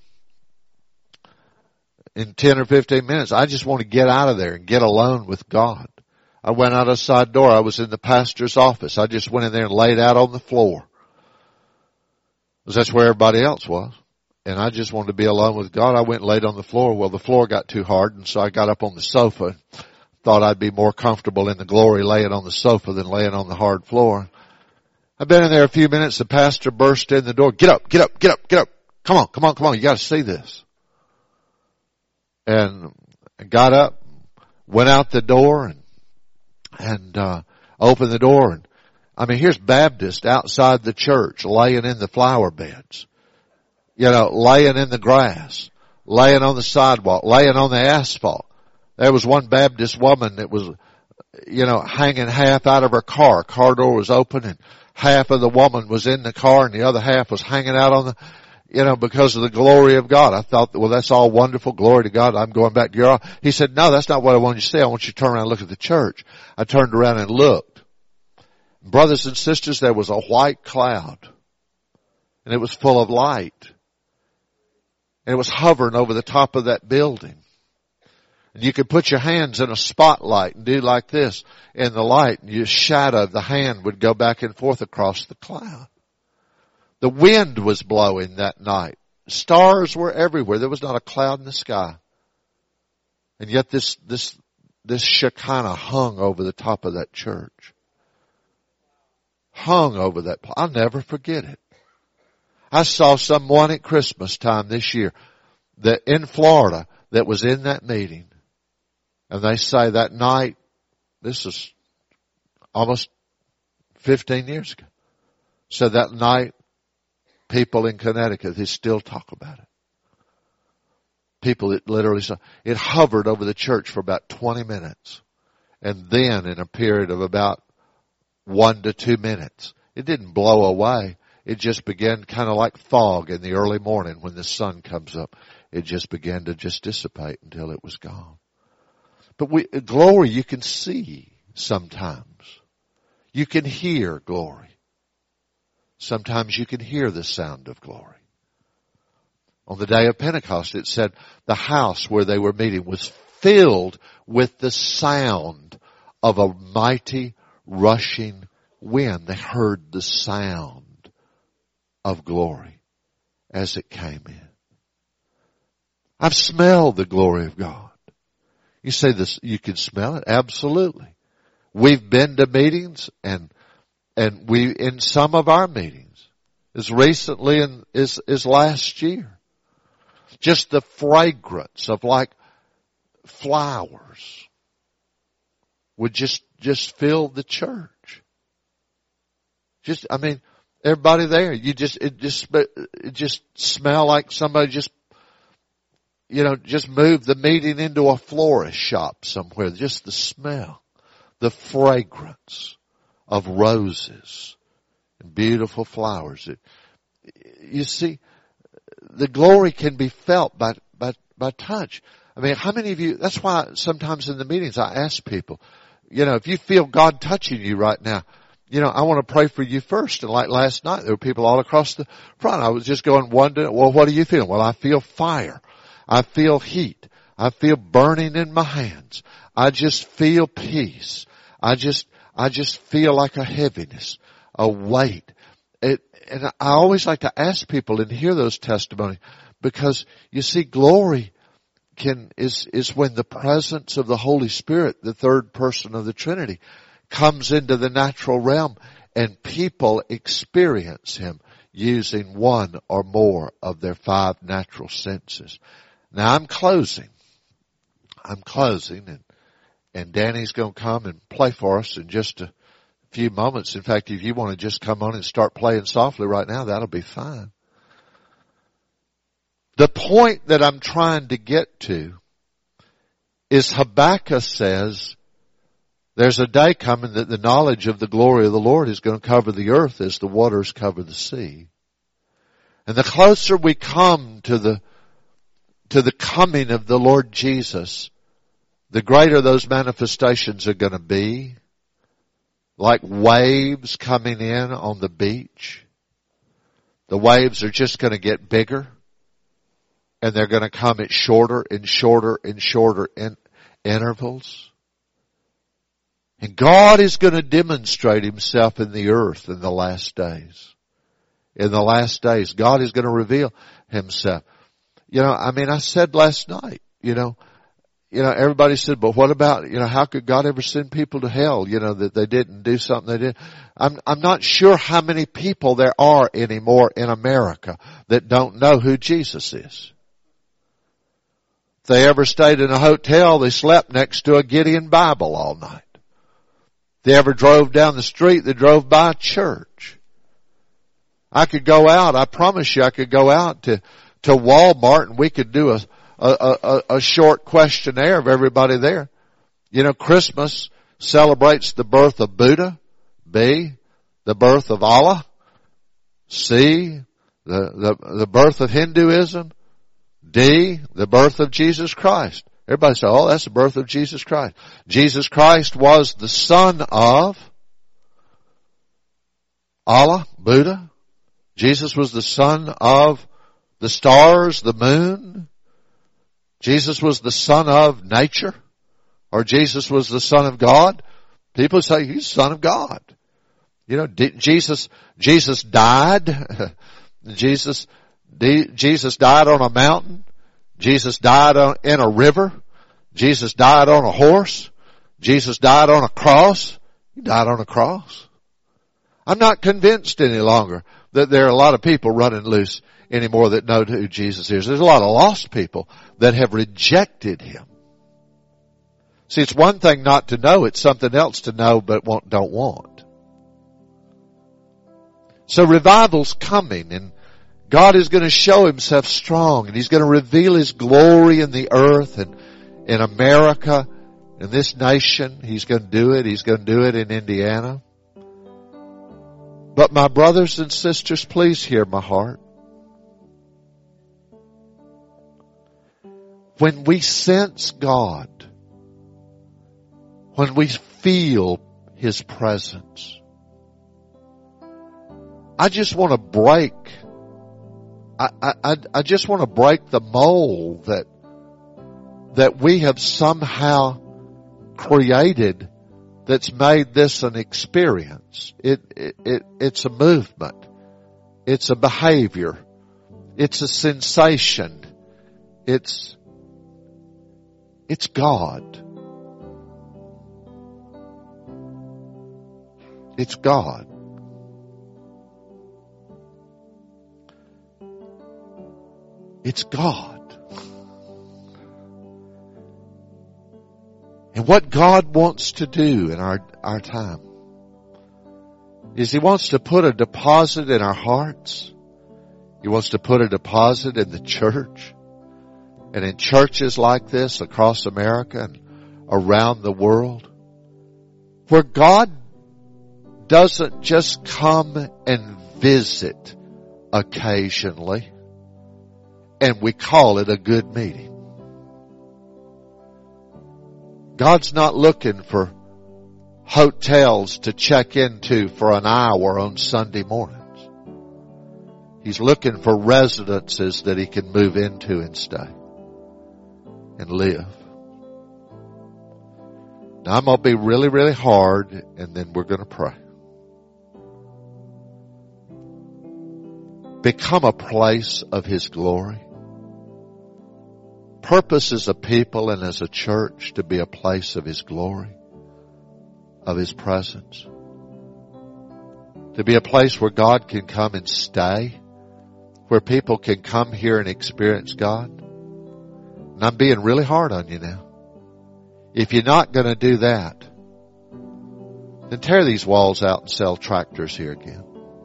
in ten or fifteen minutes. I just want to get out of there and get alone with God. I went out a side door. I was in the pastor's office. I just went in there and laid out on the floor. Because that's where everybody else was. And I just wanted to be alone with God. I went and laid on the floor. Well, the floor got too hard, and so I got up on the sofa. Thought I'd be more comfortable in the glory laying on the sofa than laying on the hard floor. I've been in there a few minutes. The pastor burst in the door. Get up, get up, get up, get up. Come on, come on, come on. You got to see this. And I got up, went out the door, and and uh opened the door. And I mean, here's Baptist outside the church laying in the flower beds. You know, laying in the grass, laying on the sidewalk, laying on the asphalt. There was one Baptist woman that was, you know, hanging half out of her car. Car door was open and half of the woman was in the car and the other half was hanging out on the, you know, because of the glory of God. I thought, well, that's all wonderful. Glory to God. I'm going back to your office. He said, no, that's not what I want you to say. I want you to turn around and look at the church. I turned around and looked. Brothers and sisters, there was a white cloud and it was full of light. And it was hovering over the top of that building. And you could put your hands in a spotlight and do like this in the light, and your shadow of the hand would go back and forth across the cloud. The wind was blowing that night. Stars were everywhere. There was not a cloud in the sky. And yet this, this, this Shekinah hung over the top of that church. Hung over that. I'll never forget it. I saw someone at Christmas time this year that in Florida that was in that meeting. And they say that night, this is almost fifteen years ago. So that night, people in Connecticut, they still talk about it. People that literally saw, it hovered over the church for about twenty minutes. And then in a period of about one to two minutes, it didn't blow away. It just began kind of like fog in the early morning when the sun comes up. It just began to just dissipate until it was gone. But we, glory you can see sometimes. You can hear glory. Sometimes you can hear the sound of glory. On the day of Pentecost, it said the house where they were meeting was filled with the sound of a mighty rushing wind. They heard the sound of glory as it came in. I've smelled the glory of God. You say this, you can smell it? Absolutely. We've been to meetings and, and we, in some of our meetings, as recently in, as, as last year, Just the fragrance of like flowers would just, just fill the church. Just, I mean, everybody there, you just, it just, it just smell like somebody just, you know, just moved the meeting into a florist shop somewhere. Just the smell, the fragrance of roses and beautiful flowers. It, you see, the glory can be felt by, by, by touch. I mean, how many of you, that's why sometimes in the meetings I ask people, you know, if you feel God touching you right now, you know, I want to pray for you first. And like last night, there were people all across the front. I was just going, wondering, well, what are you feeling? Well, I feel fire. I feel heat. I feel burning in my hands. I just feel peace. I just, I just feel like a heaviness, a weight. It, and I always like to ask people and hear those testimonies, because you see, glory can, is, is when the presence of the Holy Spirit, the third person of the Trinity, comes into the natural realm and people experience Him using one or more of their five natural senses. Now I'm closing. I'm closing and, and Danny's going to come and play for us in just a few moments. In fact, if you want to just come on and start playing softly right now, that'll be fine. The point that I'm trying to get to is Habakkuk says, there's a day coming that the knowledge of the glory of the Lord is going to cover the earth as the waters cover the sea. And the closer we come to the, to the coming of the Lord Jesus, the greater those manifestations are going to be. Like waves coming in on the beach. The waves are just going to get bigger. And they're going to come at shorter and shorter and shorter in intervals. And God is going to demonstrate Himself in the earth in the last days. In the last days, God is going to reveal Himself. You know, I mean, I said last night, you know, you know, everybody said, but what about, you know, how could God ever send people to hell, you know, that they didn't do something they did? I'm, I'm not sure how many people there are anymore in America that don't know who Jesus is. If they ever stayed in a hotel, they slept next to a Gideon Bible all night. If they ever drove down the street, they drove by a church. I could go out, I promise you I could go out to, to Walmart and we could do a, a, a, a short questionnaire of everybody there. You know, Christmas celebrates the birth of Buddha. B, the birth of Allah. C, the, the, the birth of Hinduism. D, the birth of Jesus Christ. Everybody say, oh, that's the birth of Jesus Christ. Jesus Christ was the son of Allah, Buddha. Jesus was the son of the stars, the moon. Jesus was the son of nature. Or Jesus was the son of God. People say he's the son of God. You know, Jesus, Jesus died. Jesus, Jesus died on a mountain. Jesus died on, in a river. Jesus died on a horse. Jesus died on a cross. He died on a cross. I'm not convinced any longer that there are a lot of people running loose anymore that know who Jesus is. There's a lot of lost people that have rejected Him. See, it's one thing not to know. It's something else to know but want, don't want. So revival's coming, and God is going to show Himself strong, and He's going to reveal His glory in the earth and in America, in this nation. He's going to do it. He's going to do it in Indiana. But my brothers and sisters, please hear my heart. When we sense God, when we feel His presence, I just want to break, I, I, I just want to break the mold that, that we have somehow created that's made this an experience. It, it, it, it's a movement. It's a behavior. It's a sensation. It's, it's God. It's God. It's God. And what God wants to do in our, our time is He wants to put a deposit in our hearts. He wants to put a deposit in the church and in churches like this across America and around the world, where God doesn't just come and visit occasionally and we call it a good meeting. God's not looking for hotels to check into for an hour on Sunday mornings. He's looking for residences that He can move into and stay and live. Now I'm going to be really, really hard, and then we're going to pray. Become a place of His glory. Purpose as a people and as a church to be a place of His glory, of His presence. To be a place where God can come and stay, where people can come here and experience God. And I'm being really hard on you now. If you're not going to do that, then tear these walls out and sell tractors here again.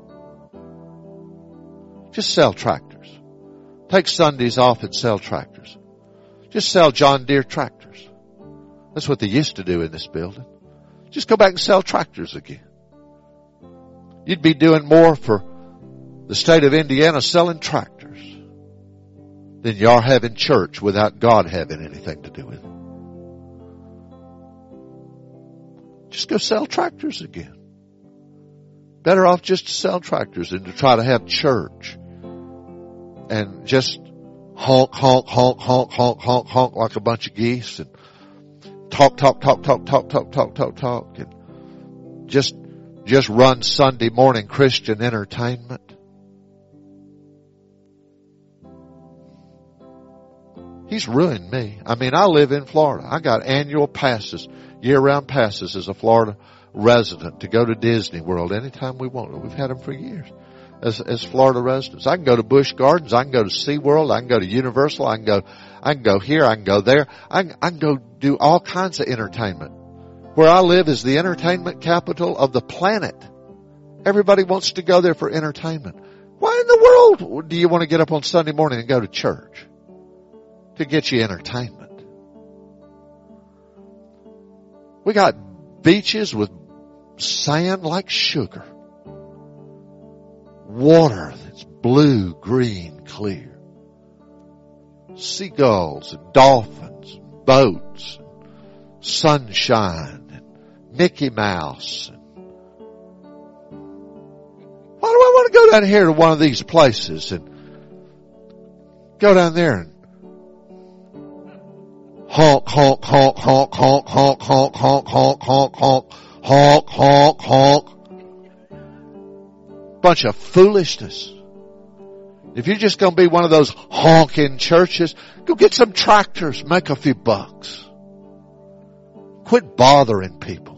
Just sell tractors. Take Sundays off and sell tractors. Just sell John Deere tractors. That's what they used to do in this building. Just go back and sell tractors again. You'd be doing more for the state of Indiana selling tractors than you are having church without God having anything to do with it. Just go sell tractors again. Better off just to sell tractors than to try to have church and just honk, honk, honk, honk, honk, honk, honk like a bunch of geese and talk, talk, talk, talk, talk, talk, talk, talk, talk, and just, just run Sunday morning Christian entertainment. He's ruined me. I mean, I live in Florida. I got annual passes, year-round passes as a Florida resident to go to Disney World anytime we want. We've had them for years as, as Florida residents. I can go to Busch Gardens. I can go to SeaWorld. I can go to Universal. I can go, I can go here. I can go there. I can, I can go do all kinds of entertainment. Where I live is the entertainment capital of the planet. Everybody wants to go there for entertainment. Why in the world do you want to get up on Sunday morning and go to church? To get you entertainment. We got beaches with sand like sugar. Water that's blue, green, clear. Seagulls and dolphins, and boats, and sunshine, and Mickey Mouse. And why do I want to go down here to one of these places and go down there and honk, honk, honk, honk, honk, honk, honk, honk, honk, honk, honk, honk, honk, honk. Bunch of foolishness. If you're just going to be one of those honking churches, go get some tractors, make a few bucks. Quit bothering people.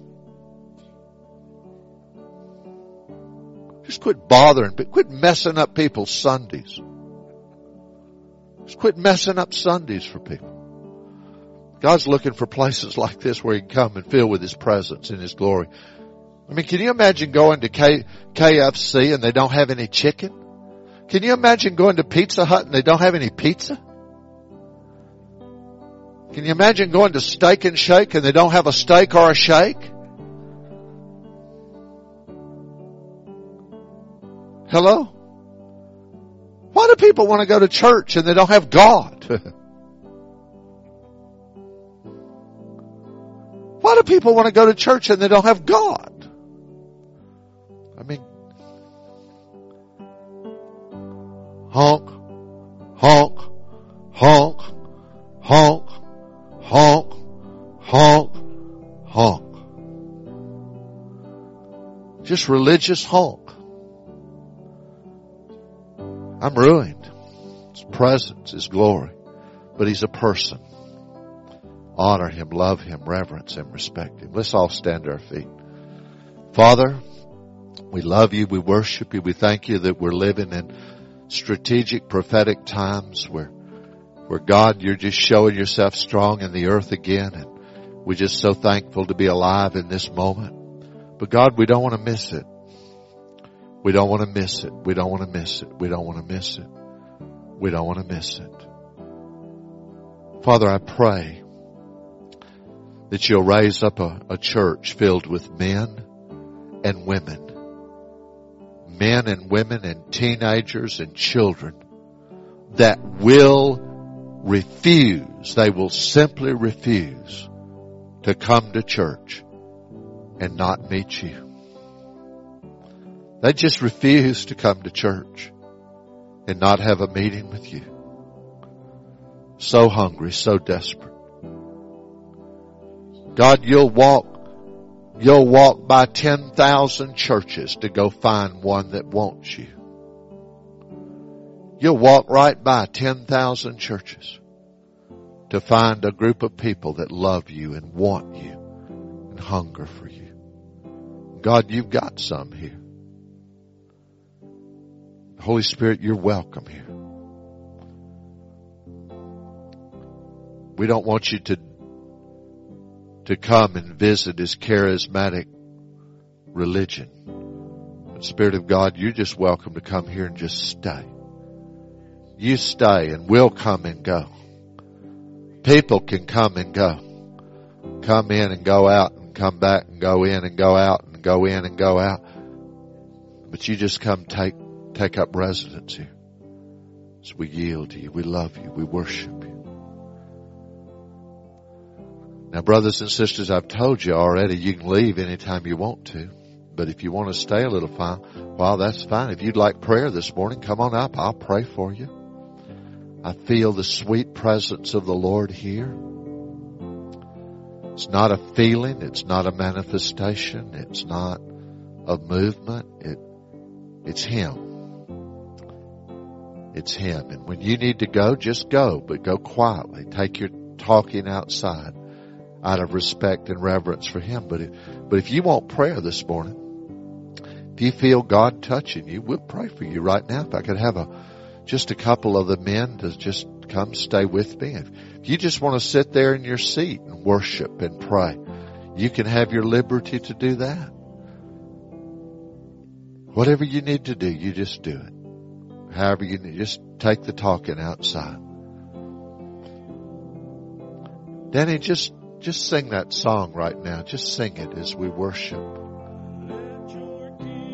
Just quit bothering people. Quit messing up people's Sundays. Just quit messing up Sundays for people. God's looking for places like this where He can come and fill with His presence and His glory. I mean, can you imagine going to K- KFC and they don't have any chicken? Can you imagine going to Pizza Hut and they don't have any pizza? Can you imagine going to Steak and Shake and they don't have a steak or a shake? Hello? Why do people want to go to church and they don't have God? Why do people want to go to church and they don't have God? I mean, honk, honk, honk, honk, honk, honk, honk. Just religious honk. I'm ruined. His presence, His glory. But He's a person. Honor Him, love Him, reverence Him, respect Him. Let's all stand to our feet. Father, we love You. We worship You. We thank You that we're living in strategic, prophetic times where, where God, You're just showing Yourself strong in the earth again. And We're just so thankful to be alive in this moment. But God, we don't want to miss it. We don't want to miss it. We don't want to miss it. We don't want to miss it. We don't want to miss it. Father, I pray that you'll raise up a, a church filled with men and women. Men and women and teenagers and children that will refuse, they will simply refuse to come to church and not meet you. They just refuse to come to church and not have a meeting with you. So hungry, so desperate. God, you'll walk, you'll walk by ten thousand churches to go find one that wants you. You'll walk right by ten thousand churches to find a group of people that love you and want you and hunger for you. God, you've got some here. Holy Spirit, you're welcome here. We don't want you to, to come and visit this charismatic religion. But Spirit of God, you're just welcome to come here and just stay. You stay and we'll come and go. People can come and go. Come in and go out and come back and go in and go out and go in and go out. But you just come take Take up residence here. So we yield to you. We love you. We worship you. Now, brothers and sisters, I've told you already, you can leave anytime you want to. But if you want to stay a little while, well, that's fine. If you'd like prayer this morning, come on up. I'll pray for you. I feel the sweet presence of the Lord here. It's not a feeling. It's not a manifestation. It's not a movement. It, it's Him. It's Him. And when you need to go, just go, but go quietly. Take your talking outside out of respect and reverence for Him. But if, but if you want prayer this morning, if you feel God touching you, we'll pray for you right now. If I could have a, just a couple of the men to just come stay with me. If you just want to sit there in your seat and worship and pray, you can have your liberty to do that. Whatever you need to do, you just do it. However you need, just take the talking outside. Danny, just, just sing that song right now. Just sing it as we worship.